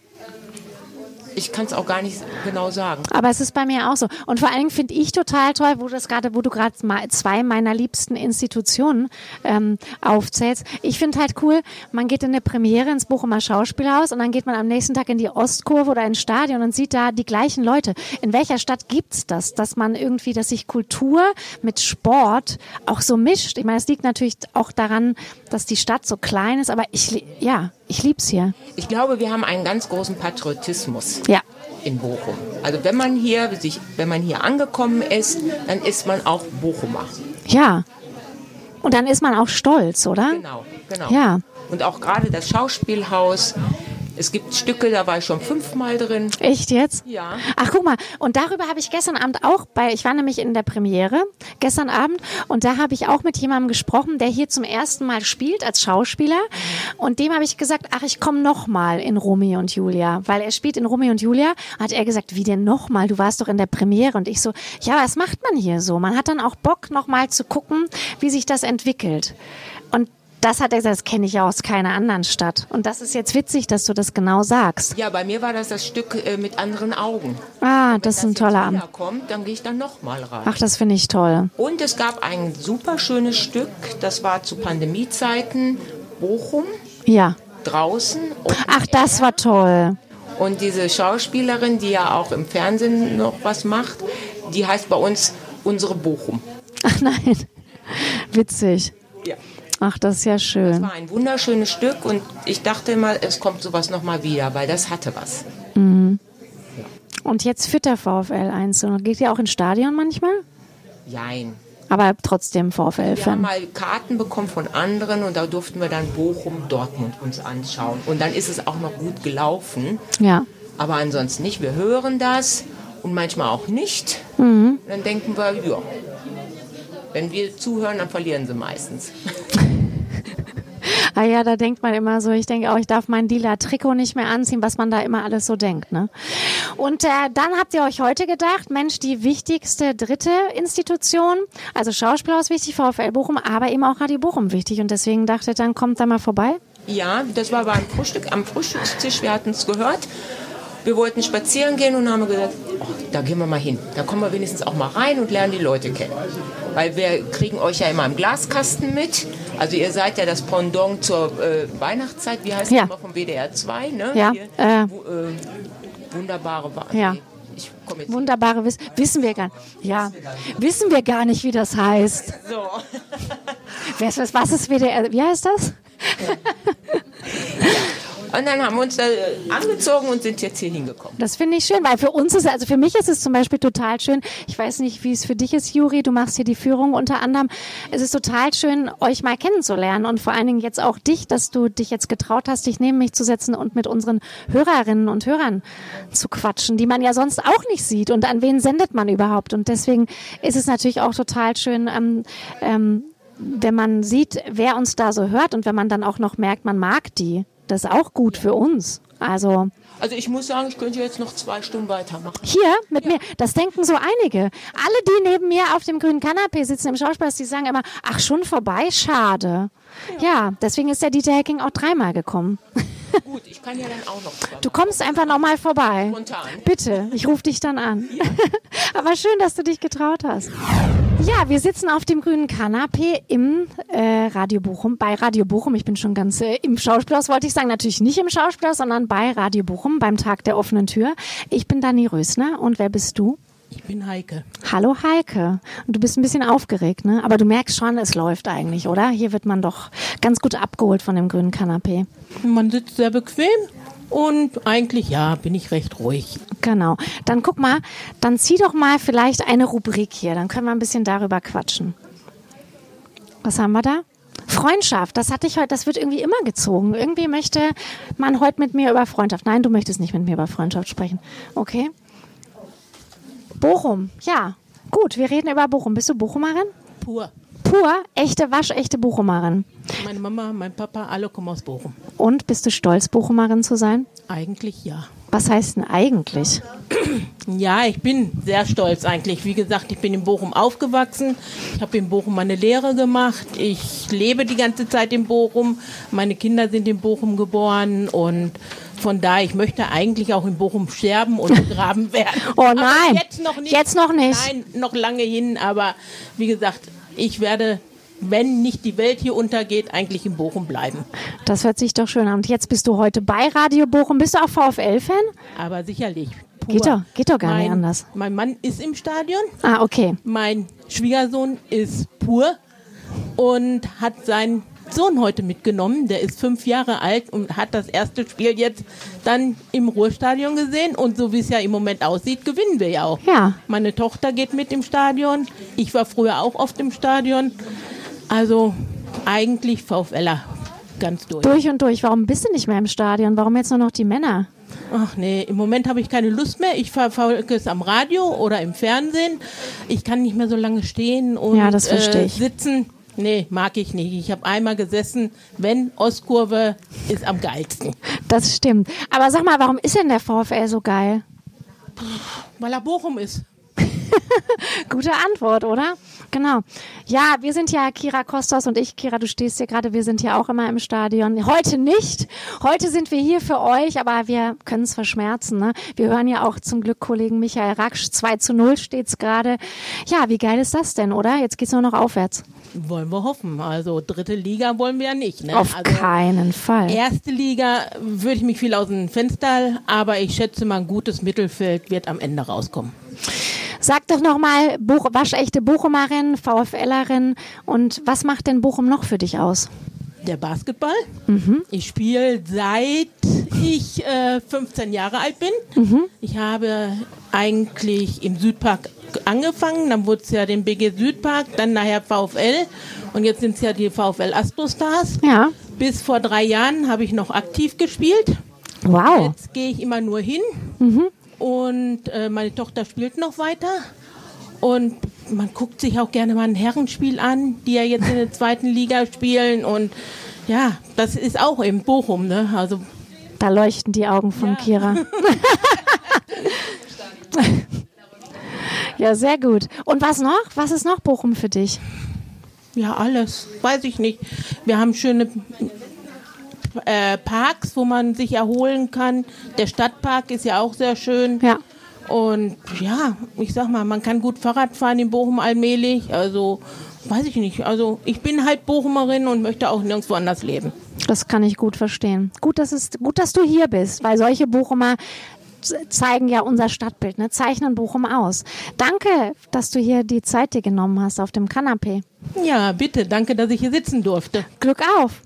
Ich kann es auch gar nicht genau sagen. Aber es ist bei mir auch so. Und vor allen Dingen finde ich total toll, wo, das grade, wo du gerade zwei meiner liebsten Institutionen ähm, aufzählst. Ich finde halt cool, man geht in eine Premiere ins Bochumer Schauspielhaus und dann geht man am nächsten Tag in die Ostkurve oder ins Stadion und sieht da die gleichen Leute. In welcher Stadt gibt's das, dass man irgendwie, dass sich Kultur mit Sport auch so mischt? Ich meine, es liegt natürlich auch daran, dass die Stadt so klein ist, aber ich, ja, ich lieb's hier. Ich glaube, wir haben einen ganz großen Patriotismus. Ja. In Bochum. Also wenn man hier sich, wenn man hier angekommen ist, dann ist man auch Bochumer. Ja. Und dann ist man auch stolz, oder? Genau, genau. Ja. Und auch gerade das Schauspielhaus. Es gibt Stücke, da war ich schon fünfmal drin. Echt jetzt? Ja. Ach, guck mal. Und darüber habe ich gestern Abend auch bei, ich war nämlich in der Premiere gestern Abend und da habe ich auch mit jemandem gesprochen, der hier zum ersten Mal spielt als Schauspieler. Und dem habe ich gesagt, ach, ich komme nochmal in Romeo und Julia, weil er spielt in Romeo und Julia. Hat er gesagt, wie denn nochmal? Du warst doch in der Premiere. Und ich so, ja, was macht man hier so? Man hat dann auch Bock, nochmal zu gucken, wie sich das entwickelt. Und das hat er gesagt, das kenne ich aus keiner anderen Stadt. Und das ist jetzt witzig, dass du das genau sagst. Ja, bei mir war das das Stück äh, mit anderen Augen. Ah, das ist ein toller Abend. Wenn das kommt, dann gehe ich dann nochmal rein. Ach, das finde ich toll. Und es gab ein super schönes Stück, das war zu Pandemiezeiten, Bochum. Ja. Draußen. Ach, das war toll. Und diese Schauspielerin, die ja auch im Fernsehen noch was macht, die heißt bei uns Unsere Bochum. Ach nein, witzig. Ja. Ach, das ist ja schön. Das war ein wunderschönes Stück und ich dachte immer, es kommt sowas nochmal wieder, weil das hatte was. Mhm. Und jetzt führt der VfL eins. Geht ihr auch ins Stadion manchmal? Jein. Aber trotzdem VfL-Fan. Wir haben mal Karten bekommen von anderen und da durften wir dann Bochum, Dortmund uns anschauen. Und dann ist es auch noch gut gelaufen. Ja. Aber ansonsten nicht. Wir hören das und manchmal auch nicht. Mhm. Dann denken wir, ja, wenn wir zuhören, dann verlieren sie meistens. Ah ja, da denkt man immer so, ich denke auch, ich darf mein Dealer-Trikot nicht mehr anziehen, was man da immer alles so denkt. Ne? Und äh, dann habt ihr euch heute gedacht, Mensch, die wichtigste dritte Institution, also Schauspielhaus wichtig, VfL Bochum, aber eben auch Radio Bochum wichtig. Und deswegen dachtet, dann kommt da mal vorbei. Ja, das war beim Frühstück, am Frühstückstisch, wir hatten es gehört. Wir wollten spazieren gehen und haben gesagt, oh, da gehen wir mal hin. Da kommen wir wenigstens auch mal rein und lernen die Leute kennen. Weil wir kriegen euch ja immer im Glaskasten mit. Also ihr seid ja das Pendant zur äh, Weihnachtszeit. Wie heißt ja. das immer vom W D R zwei? Ne? Ja. Hier, Äh, wo, äh, wunderbare Wahl. Ja. Ich komm jetzt Wunderbare Wiss wissen wir gar nicht. Ja, wissen wir gar nicht, wie das heißt. So. Was, was, was ist W D R? Wie heißt das? Und dann haben wir uns da angezogen und sind jetzt hier hingekommen. Das finde ich schön, weil für uns ist, also für mich ist es zum Beispiel total schön. Ich weiß nicht, wie es für dich ist, Juri. Du machst hier die Führung unter anderem. Es ist total schön, euch mal kennenzulernen und vor allen Dingen jetzt auch dich, dass du dich jetzt getraut hast, dich neben mich zu setzen und mit unseren Hörerinnen und Hörern zu quatschen, die man ja sonst auch nicht sieht. Und an wen sendet man überhaupt? Und deswegen ist es natürlich auch total schön, ähm, ähm, wenn man sieht, wer uns da so hört und wenn man dann auch noch merkt, man mag die. Das ist auch gut für uns. Also, also ich muss sagen, ich könnte jetzt noch zwei Stunden weitermachen. Hier mit ja. mir, das denken so einige. Alle, die neben mir auf dem grünen Kanapee sitzen im Schauspielhaus, die sagen immer, ach, schon vorbei, schade. Ja, ja, deswegen ist der Dieter Hecking auch dreimal gekommen. Gut, ich kann ja dann auch noch. Du kommst einfach nochmal vorbei. Spontan. Bitte, ich rufe dich dann an. Ja. Aber schön, dass du dich getraut hast. Ja, wir sitzen auf dem grünen Kanapee im äh, Radio Bochum, bei Radio Bochum. Ich bin schon ganz äh, im Schauspielhaus, wollte ich sagen. Natürlich nicht im Schauspielhaus, sondern bei Radio Bochum, beim Tag der offenen Tür. Ich bin Dani Rösner und wer bist du? Ich bin Heike. Hallo Heike. Und du bist ein bisschen aufgeregt, ne? Aber du merkst schon, es läuft eigentlich, oder? Hier wird man doch ganz gut abgeholt von dem grünen Kanapee. Man sitzt sehr bequem und eigentlich, ja, bin ich recht ruhig. Genau. Dann guck mal, dann zieh doch mal vielleicht eine Rubrik hier. Dann können wir ein bisschen darüber quatschen. Was haben wir da? Freundschaft. Das hatte ich heute, das wird irgendwie immer gezogen. Irgendwie möchte man heute mit mir über Freundschaft. Nein, du möchtest nicht mit mir über Freundschaft sprechen. Okay. Bochum. Ja. Gut, wir reden über Bochum. Bist du Bochumerin? Pur. Pur? Echte, waschechte Bochumerin. Meine Mama, mein Papa, alle kommen aus Bochum. Und bist du stolz, Bochumerin zu sein? Eigentlich ja. Was heißt denn eigentlich? Ja, ich bin sehr stolz eigentlich. Wie gesagt, ich bin in Bochum aufgewachsen. Ich habe in Bochum meine Lehre gemacht. Ich lebe die ganze Zeit in Bochum. Meine Kinder sind in Bochum geboren und von daher, ich möchte eigentlich auch in Bochum sterben und begraben werden. Oh nein, aber jetzt noch nicht. Jetzt noch nicht. Nein, noch lange hin. Aber wie gesagt, ich werde, wenn nicht die Welt hier untergeht, eigentlich in Bochum bleiben. Das hört sich doch schön an. Und jetzt bist du heute bei Radio Bochum. Bist du auch VfL-Fan? Aber sicherlich. Pur. Geht doch, geht doch gar mein, nicht anders. Mein Mann ist im Stadion. Ah, okay. Mein Schwiegersohn ist pur und hat seinen Sohn heute mitgenommen. Der ist fünf Jahre alt und hat das erste Spiel jetzt dann im Ruhrstadion gesehen. Und so wie es ja im Moment aussieht, gewinnen wir ja auch. Ja. Meine Tochter geht mit im Stadion. Ich war früher auch oft im Stadion. Also eigentlich VfLer ganz durch. Durch und durch. Warum bist du nicht mehr im Stadion? Warum jetzt nur noch die Männer? Ach nee, im Moment habe ich keine Lust mehr. Ich verfolge es am Radio oder im Fernsehen. Ich kann nicht mehr so lange stehen und ja, das verstehe ich. äh, sitzen. Nee, mag ich nicht. Ich habe einmal gesessen, wenn Ostkurve ist am geilsten. Das stimmt. Aber sag mal, warum ist denn der VfL so geil? Weil er Bochum ist. Gute Antwort, oder? Genau. Ja, wir sind ja Kira Kostos und ich. Kira, du stehst hier gerade. Wir sind ja auch immer im Stadion. Heute nicht. Heute sind wir hier für euch, aber wir können es verschmerzen. Ne? Wir hören ja auch zum Glück Kollegen Michael Raksch. zwei zu null steht's gerade. Ja, wie geil ist das denn, oder? Jetzt geht's nur noch aufwärts. Wollen wir hoffen. Also dritte Liga wollen wir ja nicht. Ne? Auf also, keinen Fall. Erste Liga würde ich mich viel aus dem Fenster, aber ich schätze mal, ein gutes Mittelfeld wird am Ende rauskommen. Sag doch nochmal, Buch, waschechte Bochumerin, VfLerin und was macht denn Bochum noch für dich aus? Der Basketball. Mhm. Ich spiele seit ich äh, fünfzehn Jahre alt bin. Mhm. Ich habe eigentlich im Südpark angefangen, dann wurde es ja den B G Südpark, dann nachher VfL und jetzt sind es ja die VfL Astrostars. Ja. Bis vor drei Jahren habe ich noch aktiv gespielt. Wow. Jetzt gehe ich immer nur hin. Mhm. Und äh, meine Tochter spielt noch weiter. Und man guckt sich auch gerne mal ein Herrenspiel an, die ja jetzt in der zweiten Liga spielen. Und ja, das ist auch in Bochum, ne? Also da leuchten die Augen von ja. Kira. Ja, sehr gut. Und was noch? Was ist noch Bochum für dich? Ja, alles. Weiß ich nicht. Wir haben schöne Äh, Parks, wo man sich erholen kann. Der Stadtpark ist ja auch sehr schön. Ja. Und ja, ich sag mal, man kann gut Fahrrad fahren in Bochum allmählich. Also, weiß ich nicht. Also, ich bin halt Bochumerin und möchte auch nirgendwo anders leben. Das kann ich gut verstehen. Gut, dass es, gut, dass du hier bist, weil solche Bochumer zeigen ja unser Stadtbild, ne? Zeichnen Bochum aus. Danke, dass du hier die Zeit dir genommen hast auf dem Kanapee. Ja, bitte. Danke, dass ich hier sitzen durfte. Glück auf.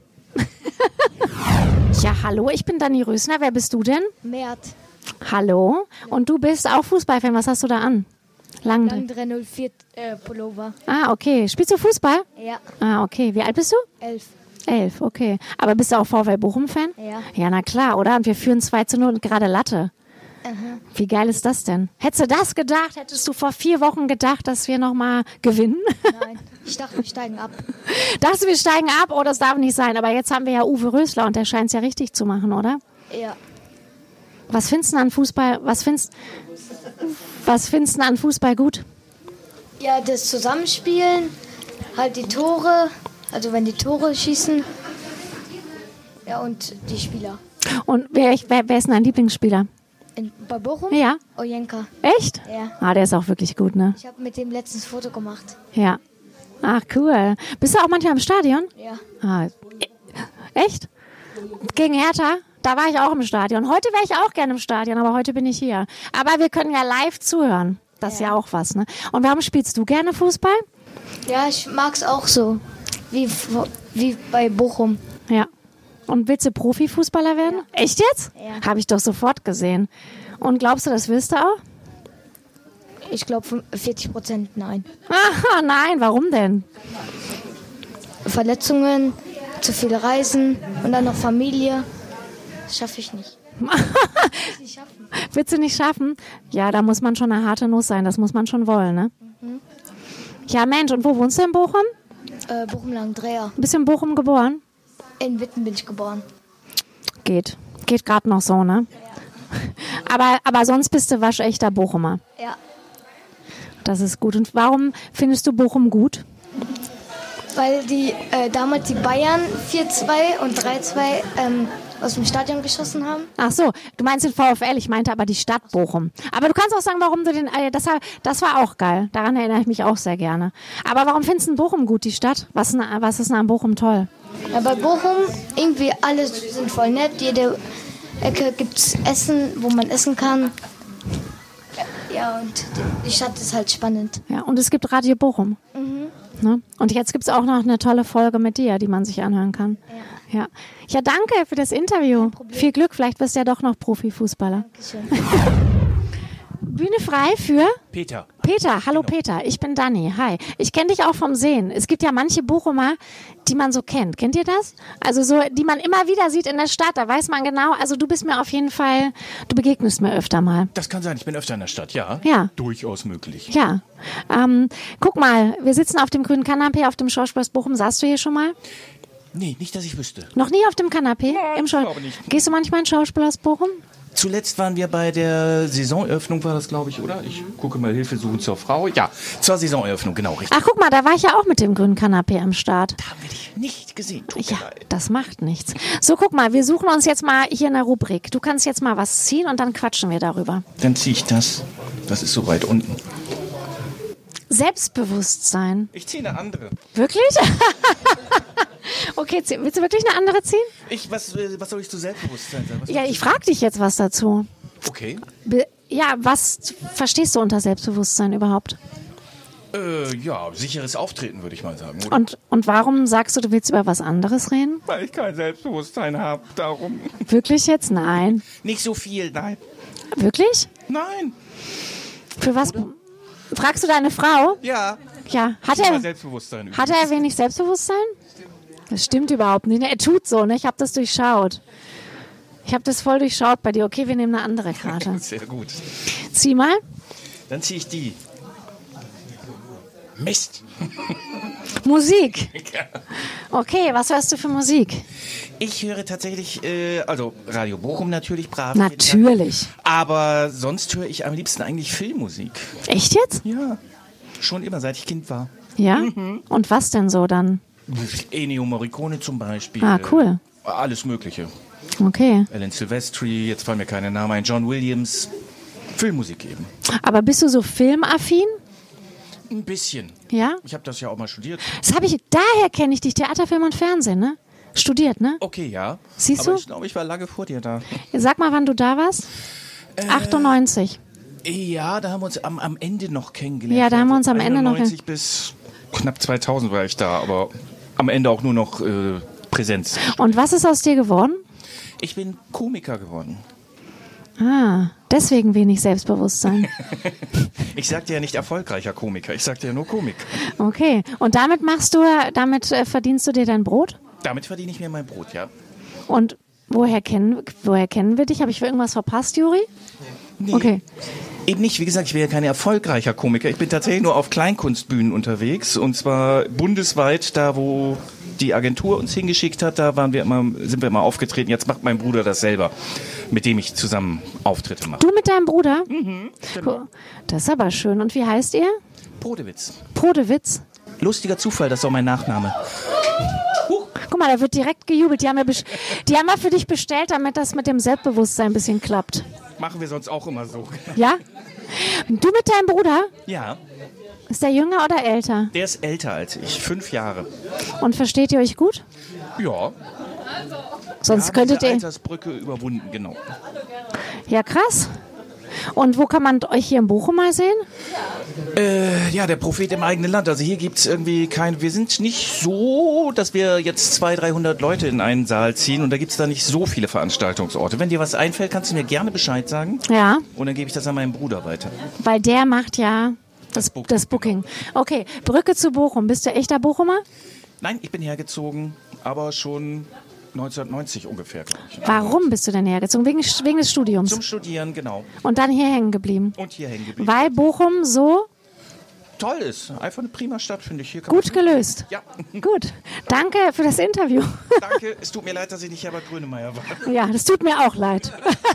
Ja, hallo, ich bin Dani Rösner. Wer bist du denn? Mert. Hallo. Und du bist auch Fußballfan. Was hast du da an? Lang Lang drei null vier äh, Pullover. Ah, okay. Spielst du Fußball? Ja. Ah, okay. Wie alt bist du? Elf. Elf, okay. Aber bist du auch VfL Bochum-Fan? Ja. Ja, na klar, oder? Und wir führen zwei zu null und gerade Latte. Aha. Wie geil ist das denn? Hättest du das gedacht? Hättest du vor vier Wochen gedacht, dass wir nochmal gewinnen? Nein, ich dachte, wir steigen ab. Dachtest du, wir steigen ab? Oh, das darf nicht sein. Aber jetzt haben wir ja Uwe Rösler und der scheint es ja richtig zu machen, oder? Ja. Was findest du an Fußball? Was findest, was findest du an Fußball gut? Ja, das Zusammenspielen, halt die Tore, also wenn die Tore schießen. Ja, und die Spieler. Und wer, wer, wer ist denn dein Lieblingsspieler? In, bei Bochum? Ja. Ojenka. Echt? Ja. Ah, der ist auch wirklich gut, ne? Ich habe mit dem letztes Foto gemacht. Ja. Ach, cool. Bist du auch manchmal im Stadion? Ja. Ah, echt? Gegen Hertha? Da war ich auch im Stadion. Heute wäre ich auch gerne im Stadion, aber heute bin ich hier. Aber wir können ja live zuhören. Das ist ja, ja auch was, ne? Und warum spielst du gerne Fußball? Ja, ich mag's auch so. Wie, wie bei Bochum. Ja. Und willst du Profifußballer werden? Ja. Echt jetzt? Ja. Habe ich doch sofort gesehen. Und glaubst du, das wirst du auch? Ich glaube vierzig Prozent nein. Aha, nein, warum denn? Verletzungen, zu viele Reisen und dann noch Familie. Das schaffe ich nicht. Willst du nicht schaffen? Ja, da muss man schon eine harte Nuss sein, das muss man schon wollen, ne? Mhm. Ja, Mensch, und wo wohnst du in Bochum? Äh, Bochum-Langendreher. Bist du in Bochum geboren? In Witten bin ich geboren. Geht. Geht gerade noch so, ne? Aber, aber sonst bist du waschechter Bochumer. Ja. Das ist gut. Und warum findest du Bochum gut? Weil die äh, damals die Bayern vier zwei und drei zwei ähm, aus dem Stadion geschossen haben. Ach so, du meinst den VfL, ich meinte aber die Stadt Bochum. Aber du kannst auch sagen, warum du den, äh, das, war, das war auch geil. Daran erinnere ich mich auch sehr gerne. Aber warum findest du Bochum gut, die Stadt? Was, was ist denn an Bochum toll? Ja, bei Bochum, irgendwie alle sind voll nett. Jede Ecke gibt es Essen, wo man essen kann. Ja, und die Stadt ist halt spannend. Ja, und es gibt Radio Bochum. Mhm. Ne? Und jetzt gibt es auch noch eine tolle Folge mit dir, die man sich anhören kann. Ja, ja. Ja, danke für das Interview. Viel Glück, vielleicht wirst du ja doch noch Profifußballer. Dankeschön. Bühne frei für Peter. Peter, hallo Peter, ich bin Dani, hi. Ich kenne dich auch vom Sehen. Es gibt ja manche Bochumer, die man so kennt. Kennt ihr das? Also so, die man immer wieder sieht in der Stadt, da weiß man genau, also du bist mir auf jeden Fall, du begegnest mir öfter mal. Das kann sein, ich bin öfter in der Stadt, ja. Ja. Durchaus möglich. Ja. Ähm, guck mal, wir sitzen auf dem grünen Kanapee auf dem Schauspielhaus Bochum. Saßt du hier schon mal? Nee, nicht, dass ich wüsste. Noch nie auf dem Kanapee? Nein, Im Schau- glaube nicht. Gehst du manchmal ins Schauspielhaus Bochum? Zuletzt waren wir bei der Saisoneröffnung, war das, glaube ich, oder? Ich gucke mal, Hilfe suchen zur Frau. Ja, zur Saisoneröffnung, genau, richtig. Ach, guck mal, da war ich ja auch mit dem grünen Kanapee am Start. Da haben wir dich nicht gesehen. Ja, das macht nichts. So, guck mal, wir suchen uns jetzt mal hier eine Rubrik. Du kannst jetzt mal was ziehen und dann quatschen wir darüber. Dann ziehe ich das. Das ist so weit unten. Selbstbewusstsein. Ich ziehe eine andere. Wirklich? Okay, zieh- willst du wirklich eine andere ziehen? Ich, was, äh, was soll ich zu Selbstbewusstsein sagen? Was Ja, ich frage dich jetzt was dazu. Okay. Be- ja, was verstehst du unter Selbstbewusstsein überhaupt? Äh, ja, sicheres Auftreten, würde ich mal sagen. Oder? Und, und warum sagst du, du willst über was anderes reden? Weil ich kein Selbstbewusstsein habe, darum. Wirklich jetzt? Nein. Nicht so viel, nein. Wirklich? Nein. Für was? Fragst du deine Frau? Ja. Ja. Hat Thema er, Selbstbewusstsein. hat er wenig Selbstbewusstsein? Das stimmt überhaupt nicht. Er tut so, ne? Ich habe das durchschaut. Ich habe das voll durchschaut bei dir. Okay, wir nehmen eine andere Karte. Sehr gut. Zieh mal. Dann ziehe ich die. Mist. Musik. Okay, was hörst du für Musik? Ich höre tatsächlich, äh, also Radio Bochum natürlich, brav. Natürlich. Aber sonst höre ich am liebsten eigentlich Filmmusik. Echt jetzt? Ja. Schon immer, seit ich Kind war. Ja? Mhm. Und was denn so dann? Ennio Morricone zum Beispiel. Ah, cool. Äh, alles Mögliche. Okay. Alan Silvestri, jetzt fallen mir keine Namen ein. John Williams. Filmmusik eben. Aber bist du so filmaffin? Ein bisschen. Ja? Ich habe das ja auch mal studiert. Das habe ich, daher kenne ich dich, Theater, Film und Fernsehen, ne? Studiert, ne? Okay, ja. Siehst Aber du? ich glaube, ich war lange vor dir da. Sag mal, wann du da warst? Äh, achtundneunzig. Ja, da haben wir uns am, am Ende noch kennengelernt. Ja, da haben wir uns am Ende noch einundneunzig bis knapp zweitausend war ich da, aber am Ende auch nur noch äh, Präsenz. Und was ist aus dir geworden? Ich bin Komiker geworden. Ah, deswegen wenig Selbstbewusstsein. Ich sagte ja nicht erfolgreicher Komiker, ich sagte ja nur Komiker. Okay. Und damit machst du, damit äh, verdienst du dir dein Brot? Damit verdiene ich mir mein Brot, ja. Und woher kennen, woher kennen wir dich? Habe ich für irgendwas verpasst, Juri? Nee. Okay. Eben nicht, wie gesagt, ich bin ja kein erfolgreicher Komiker. Ich bin tatsächlich nur auf Kleinkunstbühnen unterwegs und zwar bundesweit, da wo die Agentur uns hingeschickt hat, da waren wir immer, sind wir immer aufgetreten. Jetzt macht mein Bruder das selber, mit dem ich zusammen Auftritte mache. Du mit deinem Bruder? Mhm, genau. Das ist aber schön. Und wie heißt ihr? Brodewitz. Brodewitz. Lustiger Zufall, das ist auch mein Nachname. Guck mal, da wird direkt gejubelt. Die haben, ja bes- die haben ja für dich bestellt, damit das mit dem Selbstbewusstsein ein bisschen klappt. Machen wir sonst auch immer so. Ja? Du mit deinem Bruder? Ja, Ist der jünger oder älter? der ist älter als ich, fünf Jahre. Und versteht ihr euch gut? Ja. Sonst wir haben könntet diese ihr... Altersbrücke überwunden, genau. Ja, krass. Und wo kann man euch hier in Bochum mal sehen? Äh, ja, der Prophet im eigenen Land. Also hier gibt's irgendwie kein, wir sind nicht so, dass wir jetzt zweihundert, dreihundert Leute in einen Saal ziehen und da gibt's da nicht so viele Veranstaltungsorte. Wenn dir was einfällt, kannst du mir gerne Bescheid sagen. Ja. Und dann gebe ich das an meinen Bruder weiter. Weil der macht ja das, das, Booking. das Booking. Okay, Brücke zu Bochum. Bist du echter Bochumer? Nein, ich bin hergezogen, aber schon neunzehnhundertneunzig ungefähr, glaube ich. Warum bist du denn hergezogen? Wegen, wegen des Studiums? Zum Studieren, genau. Und dann hier hängen geblieben? Und hier hängen geblieben. Weil Bochum so toll ist. Einfach eine prima Stadt, finde ich. Hier gut gelöst. Ja. Gut. Danke für das Interview. Danke. Es tut mir leid, dass ich nicht Herbert Grönemeyer war. Ja, das tut mir auch leid.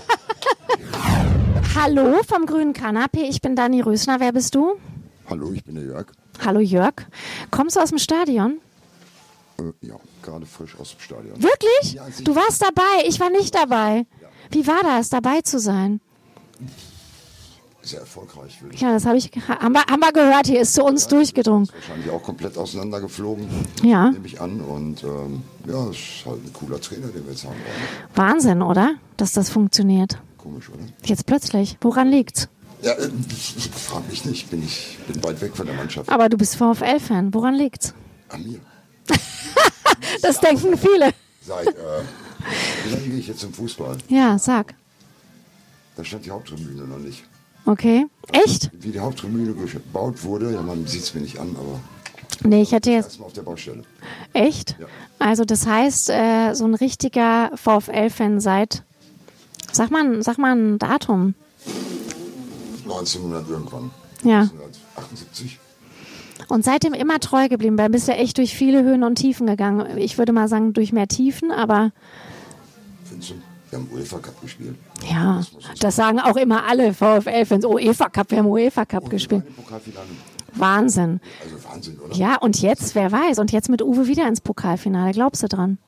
Hallo vom Grünen Kanapee. Ich bin Dani Rösner. Wer bist du? Hallo, ich bin der Jörg. Hallo Jörg. Kommst du aus dem Stadion? Ja, gerade frisch aus dem Stadion. Wirklich? Ja, du warst dabei, ich war nicht dabei. Ja. Wie war das, dabei zu sein? Sehr erfolgreich, würde ich Ja, das hab ich, haben, wir, haben wir gehört, hier ist zu uns ja, durchgedrungen. Ist wahrscheinlich auch komplett auseinandergeflogen, ja. nehme ich an. Und ähm, ja, das ist halt ein cooler Trainer, den wir jetzt haben wollen. Wahnsinn, oder? Dass das funktioniert. Komisch, oder? Jetzt plötzlich. Woran liegt's? Ja, äh, frag mich nicht. Bin ich bin weit weg von der Mannschaft. Aber du bist VfL-Fan. Woran liegt's? An mir. Das denken viele. Seit, äh, wie lange gehe ich jetzt zum Fußball? Ja, sag. Da stand die Haupttribüne noch nicht. Okay. Echt? Wie die Haupttribüne gebaut wurde, ja, man sieht es mir nicht an, aber... Nee, ich hätte jetzt... Erstmal auf der Baustelle. Echt? Ja. Also das heißt, äh, so ein richtiger VfL-Fan seit... Sag mal, sag mal ein Datum. neunzehnhundert irgendwann. Ja. neunzehnhundertachtundsiebzig. Und seitdem immer treu geblieben. Da bist du echt durch viele Höhen und Tiefen gegangen. Ich würde mal sagen, durch mehr Tiefen, aber... Findest du? Wir haben UEFA Cup gespielt. Ja, das, das sagen auch immer alle VfL-Fans. UEFA Cup, wir haben UEFA Cup und gespielt. Pokalfinale. Wahnsinn. Also Wahnsinn, oder? Ja, und jetzt, wer weiß, und jetzt mit Uwe wieder ins Pokalfinale. Glaubst du dran?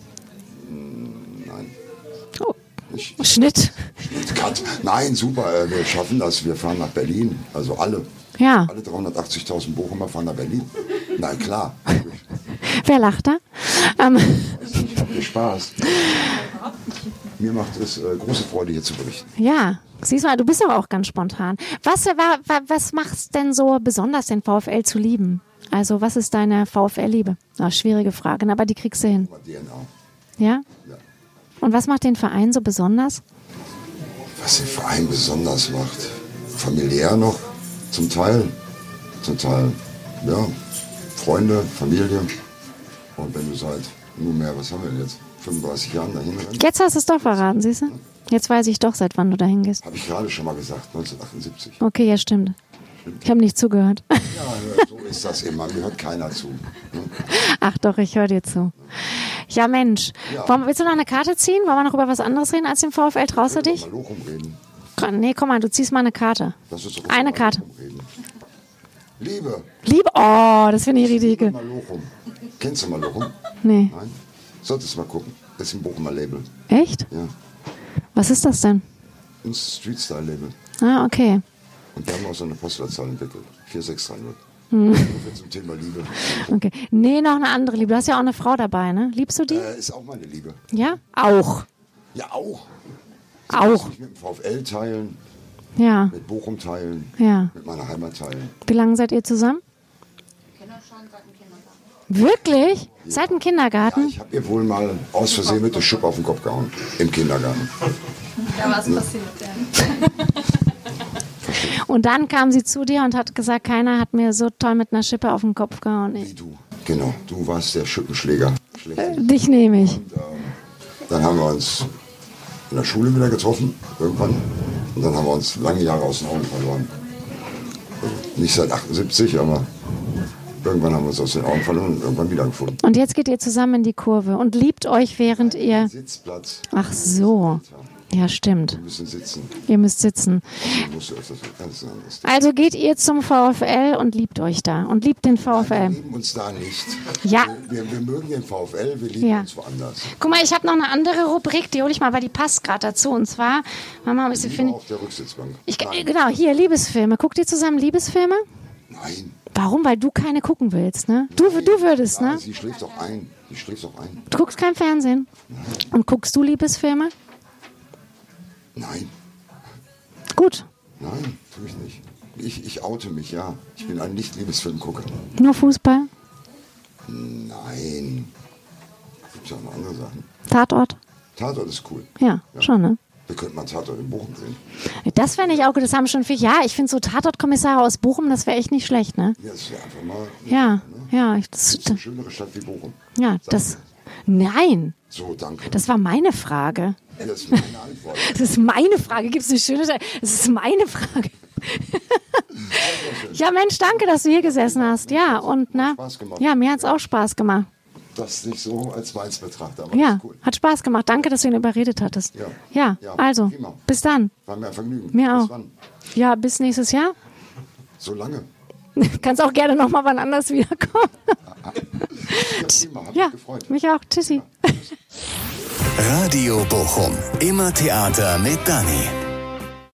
Nein. Oh. Ich, Schnitt. Schnitt, Cut. Nein, super, wir schaffen das. Wir fahren nach Berlin. Also alle. Ja. Alle dreihundertachtzigtausend Bochumer fahren nach Berlin. Na klar. Wer lacht da? Ähm. Ich habe Spaß. Mir macht es äh, große Freude, hier zu berichten. Ja, siehst du mal, du bist aber auch ganz spontan. Was, wa, wa, was macht denn so besonders, den VfL zu lieben? Also, was ist deine VfL-Liebe? Ah, schwierige Frage, aber die kriegst du hin. D N A. Ja? Ja. Und was macht den Verein so besonders? Was den Verein besonders macht? Familiär noch, zum Teil. Zum Teil, ja, Freunde, Familie. Und wenn du seit nunmehr, was haben wir denn jetzt? fünfunddreißig Jahren dahin rennst. Jetzt hast du es doch verraten, siehst du? Jetzt weiß ich doch, seit wann du dahin gehst. Habe ich gerade schon mal gesagt, neunzehnhundertachtundsiebzig. Okay, ja, stimmt. Ich habe nicht zugehört. Ja, so ist das immer. Mir hört keiner zu. Ach doch, ich höre dir zu. Ja, Mensch. Ja. Wollen, willst du noch eine Karte ziehen? Wollen wir noch über was anderes reden als den VfL? Traust du dich? Mal Lochum reden. Nee, komm mal, du ziehst mal eine Karte. Das ist eine Karte. Liebe. Liebe? Oh, das finde ich richtig gut. Malochum. Kennst du Malochum? Nee. Nein? Solltest du mal gucken. Das ist ein Bochumer Label. Echt? Ja. Was ist das denn? Ein Street-Style-Label. Ah, okay. Und wir haben auch so eine Postleitzahl entwickelt. vier sechs drei null. Hm. Zum Thema Liebe. Okay. Nee, noch eine andere Liebe. Du hast ja auch eine Frau dabei, ne? Liebst du die? Äh, ist auch meine Liebe. Ja? Auch. Ja, auch. Sie Auch. mich mit dem VfL teilen, Ja. mit Bochum teilen, Ja. mit meiner Heimat teilen. Wie lange seid ihr zusammen? Wirklich? Seit dem Kindergarten? Ich habe ihr wohl mal aus Versehen mit der Schuppe auf den Kopf gehauen. Im Kindergarten. Da war es passiert, ja. Und dann kam sie zu dir und hat gesagt, keiner hat mir so toll mit einer Schippe auf den Kopf gehauen. Wie du. Genau, du warst der Schippenschläger. Äh, dich nehme ich. Und, ähm, dann haben wir uns in der Schule wieder getroffen, irgendwann. Und dann haben wir uns lange Jahre aus den Augen verloren. Also nicht seit achtundsiebzig, aber irgendwann haben wir uns aus den Augen verloren und irgendwann wieder gefunden. Und jetzt geht ihr zusammen in die Kurve und liebt euch, während ihr... Sitzplatz. Ach so. Ja, stimmt. Wir müssen sitzen. Ihr müsst sitzen. Du musst öfters, ganz anders. Also geht ihr zum VfL und liebt euch da und liebt den VfL. Wir lieben uns da nicht. Ja. Wir, wir mögen den VfL, wir lieben Ja. uns woanders. Guck mal, ich habe noch eine andere Rubrik, die hole ich mal, weil die passt gerade dazu. Und zwar, mal mal ein bisschen Lieber finden. auf der Rücksitzbank. Ich, genau, hier, Liebesfilme. Guckt ihr zusammen Liebesfilme? Nein. Warum? Weil du keine gucken willst, ne? Du, du würdest, Ja, ne? sie schläft doch ein. Sie schläft doch ein. Du guckst kein Fernsehen. Und guckst du Liebesfilme? Nein. Gut. Nein, tue ich nicht. Ich, ich oute mich, ja. Ich bin ein Nicht-Liebesfilmgucker. Nur Fußball? Nein. Gibt ja auch noch andere Sachen. Tatort? Tatort ist cool. Ja, ja. schon, ne? Wir könnten mal Tatort in Bochum sehen. Das fände ich auch gut, das haben schon viele. Ja, ich finde so Tatortkommissare aus Bochum, das wäre echt nicht schlecht, ne? Ja, das wäre einfach mal... Ja, ne? ja. Ich, Das das, ist eine schönere Stadt wie Bochum. ja, Sagen das... Nein. So, danke. Das war meine Frage. Ja, das ist meine Antwort. Das ist meine Frage. Gibt es eine schöne Stadt? Das ist meine Frage. Ja, Mensch, danke, dass du hier gesessen hast. Ja, und na, Spaß gemacht. ja, mir hat es auch Spaß gemacht. Das nicht so als meins betrachte, aber Ja, das ist cool. hat Spaß gemacht. Danke, dass du ihn überredet hattest. Ja. Ja, Ja, also, prima. bis dann. War mir ein Vergnügen. Mir Bis auch. wann? Ja, bis nächstes Jahr. So lange. Kannst auch gerne noch mal wann anders wiederkommen. Ja, prima. Hat Ja, mich gefreut. mich auch. Tschüssi. Radio Bochum. Immer Theater mit Dani.